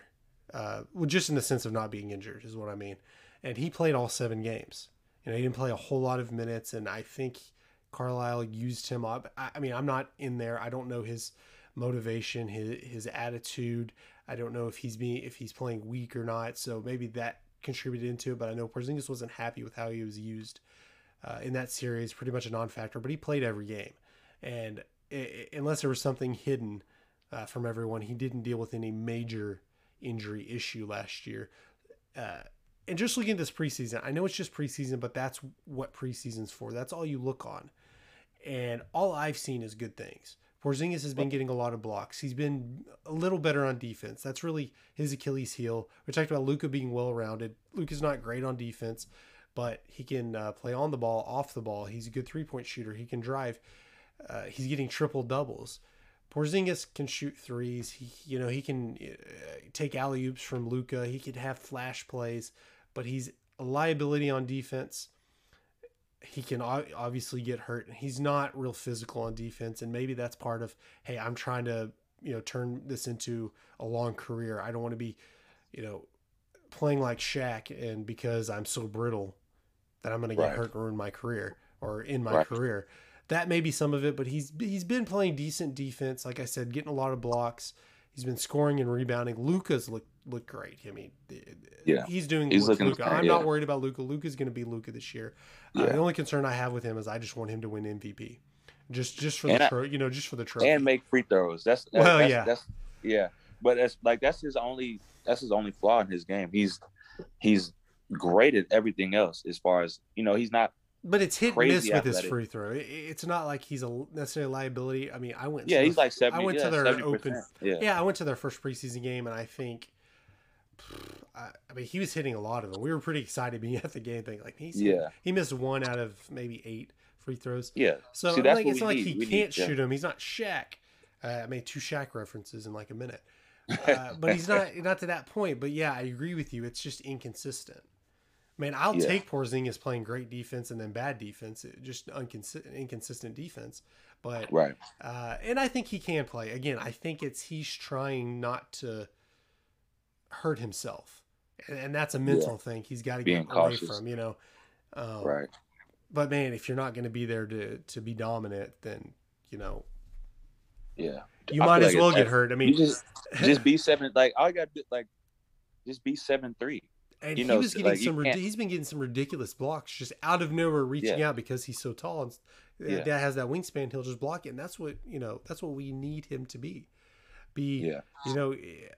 Uh, well, just in the sense of not being injured is what I mean. And he played all seven games. You know, he didn't play a whole lot of minutes, and I think Carlisle used him up. I, I mean, I'm not in there. I don't know his motivation, his his attitude. I don't know if he's being if he's playing weak or not. So maybe that contributed into it. But I know Porzingis wasn't happy with how he was used uh, in that series. Pretty much a non-factor, but he played every game, and it, unless there was something hidden uh, from everyone, he didn't deal with any major injury issue last year. Uh, And just looking at this preseason, I know it's just preseason, but that's what preseason's for. That's all you look on. And all I've seen is good things. Porzingis has been getting a lot of blocks. He's been a little better on defense. That's really his Achilles heel. We talked about Luka being well-rounded. Luka's not great on defense, but he can uh, play on the ball, off the ball. He's a good three-point shooter. He can drive. Uh, he's getting triple doubles. Porzingis can shoot threes. He, you know, he can uh, take alley-oops from Luka. He can have flash plays, but he's a liability on defense. He can obviously get hurt. He's not real physical on defense, and maybe that's part of, hey, I'm trying to, you know, turn this into a long career. I don't want to be, you know, playing like Shaq, and because I'm so brittle that I'm going to get Right. hurt and ruin my career or in my Right. career. That may be some of it, but he's he's been playing decent defense. Like I said, getting a lot of blocks. He's been scoring and rebounding. Luka's look look great. I mean, Yeah. he's doing He's what's looking Luka. great, I'm yeah. not worried about Luka. Luka's going to be Luka this year. Uh, Yeah. the only concern I have with him is I just want him to win M V P, just just for the And I- tro- you know just for the trophy. and make free throws. That's, that's Well, that's, yeah. that's yeah. But that's like that's his only that's his only flaw in his game. He's he's great at everything else as far as you know. He's not. But it's hit and miss crazy with his athletic. free throw. It- It's not like he's a necessarily liability. I mean, I went. Yeah, to he's the, like seventy. I went yeah, to their seventy open. percent. Yeah. Yeah, I went to their first preseason game, and I think, I, I mean, he was hitting a lot of them. We were pretty excited being at the game, thinking like he's Yeah. he missed one out of maybe eight free throws. Yeah. So See, that's like, what it's we not like need. he We can't need- yeah. shoot him. He's not Shaq. Uh, I made two Shaq references in like a minute, uh, but he's not not to that point. But yeah, I agree with you. It's just inconsistent. Man, I'll Yeah. take Porzingis playing great defense and then bad defense, just unconsistent, inconsistent defense. But Right. uh, and I think he can play. Again, I think it's he's trying not to hurt himself, and, and that's a mental thing. He's got to Being get away cautious. from, you know. Um, Right. But man, if you're not going to be there to to be dominant, then you know Yeah. you I might feel as like well it's- get hurt. I You mean, just just be seven. Like all you got to do, like just be seven three. and you he know, was getting like, you some. rid- can't- He's been getting some ridiculous blocks just out of nowhere, reaching Yeah. out because he's so tall and Yeah. that has that wingspan. He'll just block it, and that's what you know. That's what we need him to be. Be Yeah. you know,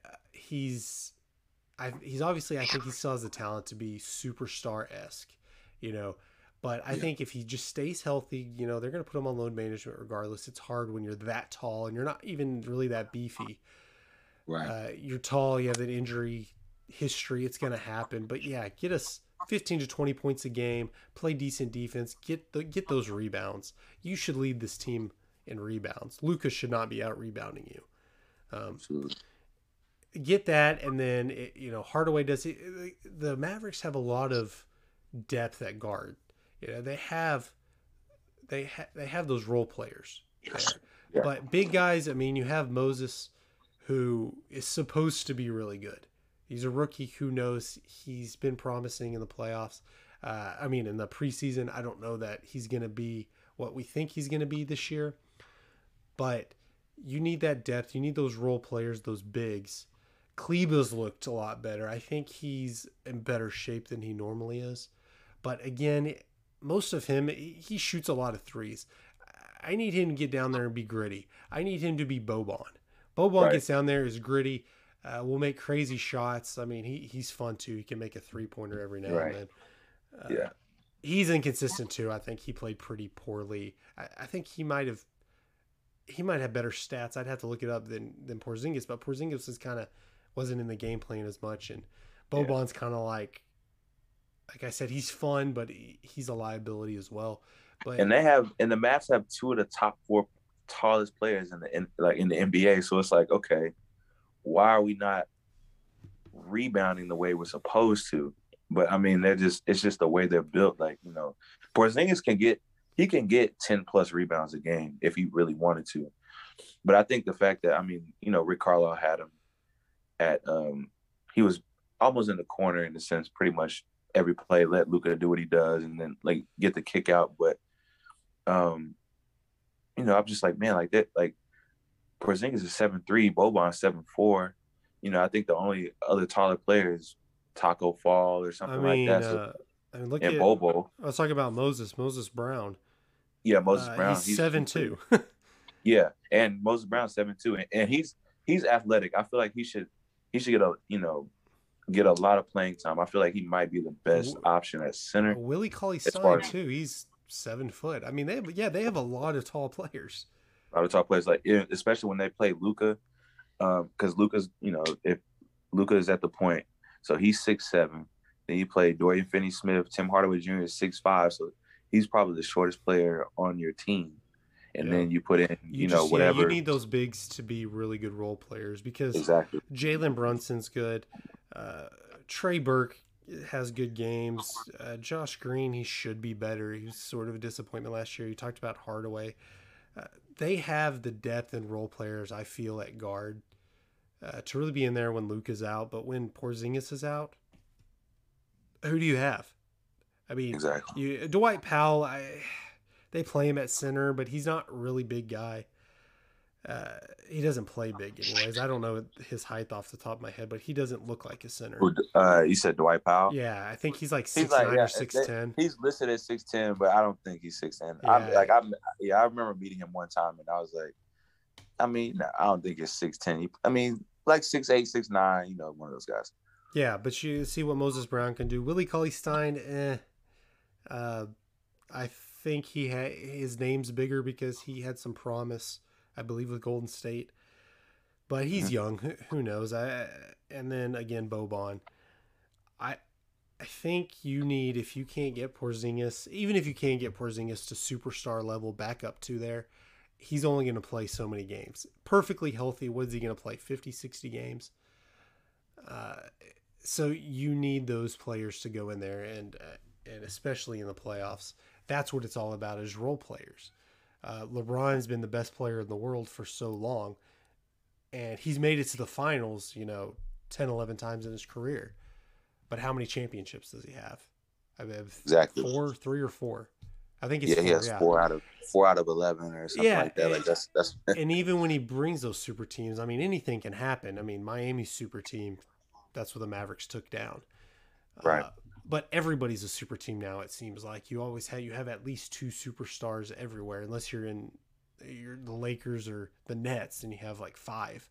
he's. I, he's obviously. I think he still has the talent to be superstar esque, you know. But I Yeah. think if he just stays healthy, you know, they're going to put him on load management regardless. It's hard when you're that tall and you're not even really that beefy. Right. Uh, you're tall, you have that injury history. It's going to happen. But yeah, get us fifteen to twenty points a game, play decent defense, get the, get those rebounds. You should lead this team in rebounds. Lucas should not be out rebounding you. Um, Absolutely. get that, and then it, you know Hardaway does it. The Mavericks have a lot of depth at guard. You know they have they ha- they have those role players there. Yeah. But big guys. I mean, you have Moses, who is supposed to be really good. He's a rookie. Who knows? He's been promising in the playoffs. Uh, I mean, in the preseason, I don't know that he's going to be what we think he's going to be this year. But you need that depth. You need those role players, those bigs. Kleba's looked a lot better. I think he's in better shape than he normally is. But again, most of him, he shoots a lot of threes. I need him to get down there and be gritty. I need him to be Boban. Boban Right. gets down there, is gritty, uh, will make crazy shots. I mean, he he's fun too. He can make a three-pointer every now Right. and then. Uh, Yeah. He's inconsistent too. I think he played pretty poorly. I, I think he might have he might have better stats. I'd have to look it up than than Porzingis, but Porzingis is kind of wasn't in the game plan as much, and Boban's kind of like like I said, he's fun, but he, he's a liability as well. But And they have and the Mavs have two of the top four tallest players in the in, like in the N B A. So it's like, okay, why are we not rebounding the way we're supposed to? But I mean, they're just it's just the way they're built. Like, you know, Porzingis can get he can get ten plus rebounds a game if he really wanted to. But I think the fact that I mean, you know, Rick Carlisle had him at um he was almost in the corner in the sense, pretty much every play, let Luka do what he does, and then like get the kick out. But um, you know, I'm just like, man, like that, like Porzingis is seven three, Boban seven four. You know, I think the only other taller player is Taco Fall or something I mean, like that. So, uh, I mean, look and at Bobo. I was talking about Moses, Moses Brown. Yeah, Moses Uh, Brown. he's seven two. Yeah, and Moses Brown seven two, and, and he's he's athletic. I feel like he should he should get a you know get a lot of playing time. I feel like he might be the best option at center. Willie Cauley Stein as, too. He's seven foot. I mean, they have, yeah they have a lot of tall players. A lot of tall players, like especially when they play Luka, because um, Luka's you know if Luka is at the point, so he's six seven. Then you play Dorian Finney-Smith, Tim Hardaway Junior is six five, so he's probably the shortest player on your team. And yeah. then you put in, you, you know, just, whatever. Yeah, you need those bigs to be really good role players because exactly. Jalen Brunson's good. Uh, Trey Burke has good games. Uh, Josh Green, he should be better. He was sort of a disappointment last year. You talked about Hardaway. Uh, they have the depth and role players, I feel, at guard uh, to really be in there when Luka's out. But when Porzingis is out, who do you have? I mean, exactly. You, Dwight Powell, I... They play him at center, but he's not a really big guy. Uh, he doesn't play big anyways. I don't know his height off the top of my head, but he doesn't look like a center. Uh, you said Dwight Powell? Yeah, I think he's like six nine like, yeah, or six ten. He's listed at six ten, but I don't think he's six ten. Yeah. I'm, like, I'm, yeah, I remember meeting him one time, and I was like, I mean, no, I don't think it's six ten. I mean, like six eight, six nine, you know, one of those guys. Yeah, but you see what Moses Brown can do. Willie Cauley Stein, eh. Uh, I think he had his name's bigger because he had some promise, I believe, with Golden State, but he's mm-hmm. young. Who knows? I and then again, Boban. I I think you need, if you can't get Porzingis, even if you can't get Porzingis to superstar level back up to there, he's only going to play so many games. Perfectly healthy, what is he going to play? fifty, sixty games. Uh, so you need those players to go in there, and uh, and especially in the playoffs. That's what it's all about, is role players. Uh, LeBron's been the best player in the world for so long, and he's made it to the finals, you know, ten, eleven times in his career. But how many championships does he have? I mean, exactly. Four, three or four. I think it's yeah, four. he has yeah. four out of four out of eleven or something yeah, like that. And, like that's that's. And even when he brings those super teams, I mean, anything can happen. I mean, Miami's super team, that's what the Mavericks took down. Right. Uh, But everybody's a super team now. It seems like you always have you have at least two superstars everywhere, unless you're in you're the Lakers or the Nets, and you have like five.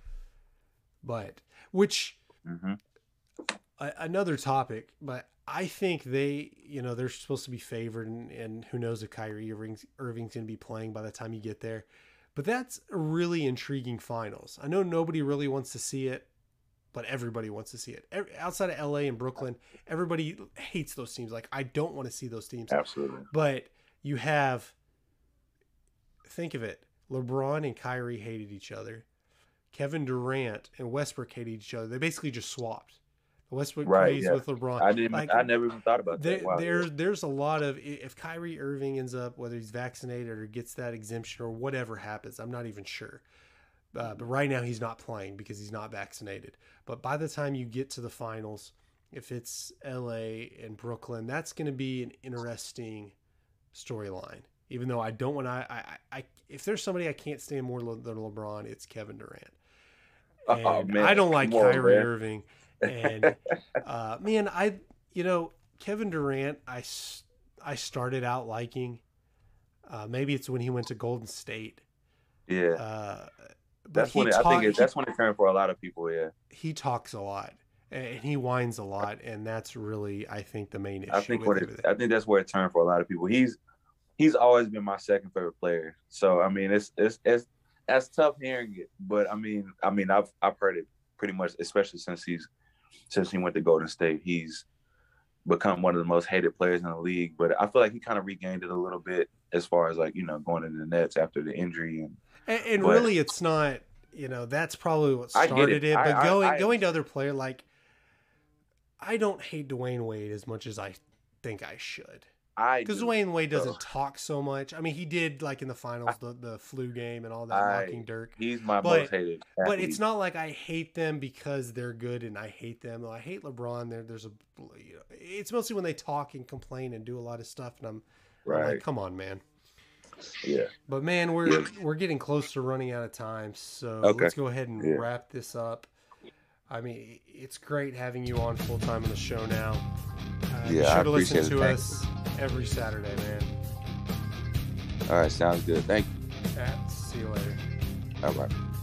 But which mm-hmm. a, another topic. But I think they, you know, they're supposed to be favored, and, and who knows if Kyrie Irving's, Irving's going to be playing by the time you get there. But that's a really intriguing finals. I know nobody really wants to see it, but everybody wants to see it. Every, outside of L A and Brooklyn, everybody hates those teams. Like, I don't want to see those teams. Absolutely. But you have, think of it, LeBron and Kyrie hated each other. Kevin Durant and Westbrook hated each other. They basically just swapped. Westbrook right, plays yeah. with LeBron. I didn't. Like, I never even thought about there, that. Wow. There, there's a lot of, if Kyrie Irving ends up, whether he's vaccinated or gets that exemption or whatever happens, I'm not even sure. Uh, but right now he's not playing because he's not vaccinated. But by the time you get to the finals, if it's L A and Brooklyn, that's going to be an interesting storyline. Even though I don't want to, I, I, if there's somebody I can't stand more than LeBron, it's Kevin Durant. And oh, man. I don't like Come on, Kyrie man. Irving. And uh, man, I, you know, Kevin Durant, I, I started out liking. Uh, maybe it's when he went to Golden State. Yeah. Uh, That's when it, talk, I think it, that's when it turned for a lot of people. Yeah, he talks a lot and he whines a lot, and that's really, I think, the main issue. I think what it, I think that's where it turned for a lot of people. He's he's always been my second favorite player. So I mean, it's it's it's that's tough hearing it, but I mean, I mean, I've I've heard it pretty much, especially since he's since he went to Golden State. He's become one of the most hated players in the league. But I feel like he kind of regained it a little bit as far as like you know going into the Nets after the injury and. And, and but, really, it's not, you know, that's probably what started it. it. But I, going I, I, going to other player, like, I don't hate Dwayne Wade as much as I think I should. I Because do. Dwayne Wade doesn't So, talk so much. I mean, he did like in the finals, the, the flu game and all that, I mocking Dirk. he's my But- most hated. But athlete. it's not like I hate them because they're good and I hate them. I hate LeBron. There, there's a. You know, it's mostly when they talk and complain and do a lot of stuff, and I'm, I'm right. like, come on, man. Yeah. But man, we're Yeah. we're getting close to running out of time, so Okay. let's go ahead and Yeah. wrap this up. I mean, it's great having you on full time on the show now. Uh, be Yeah, I sure to listen appreciate it. to Thank us every Saturday, man. All right. Sounds good. Thank you. Uh, see you later. All right.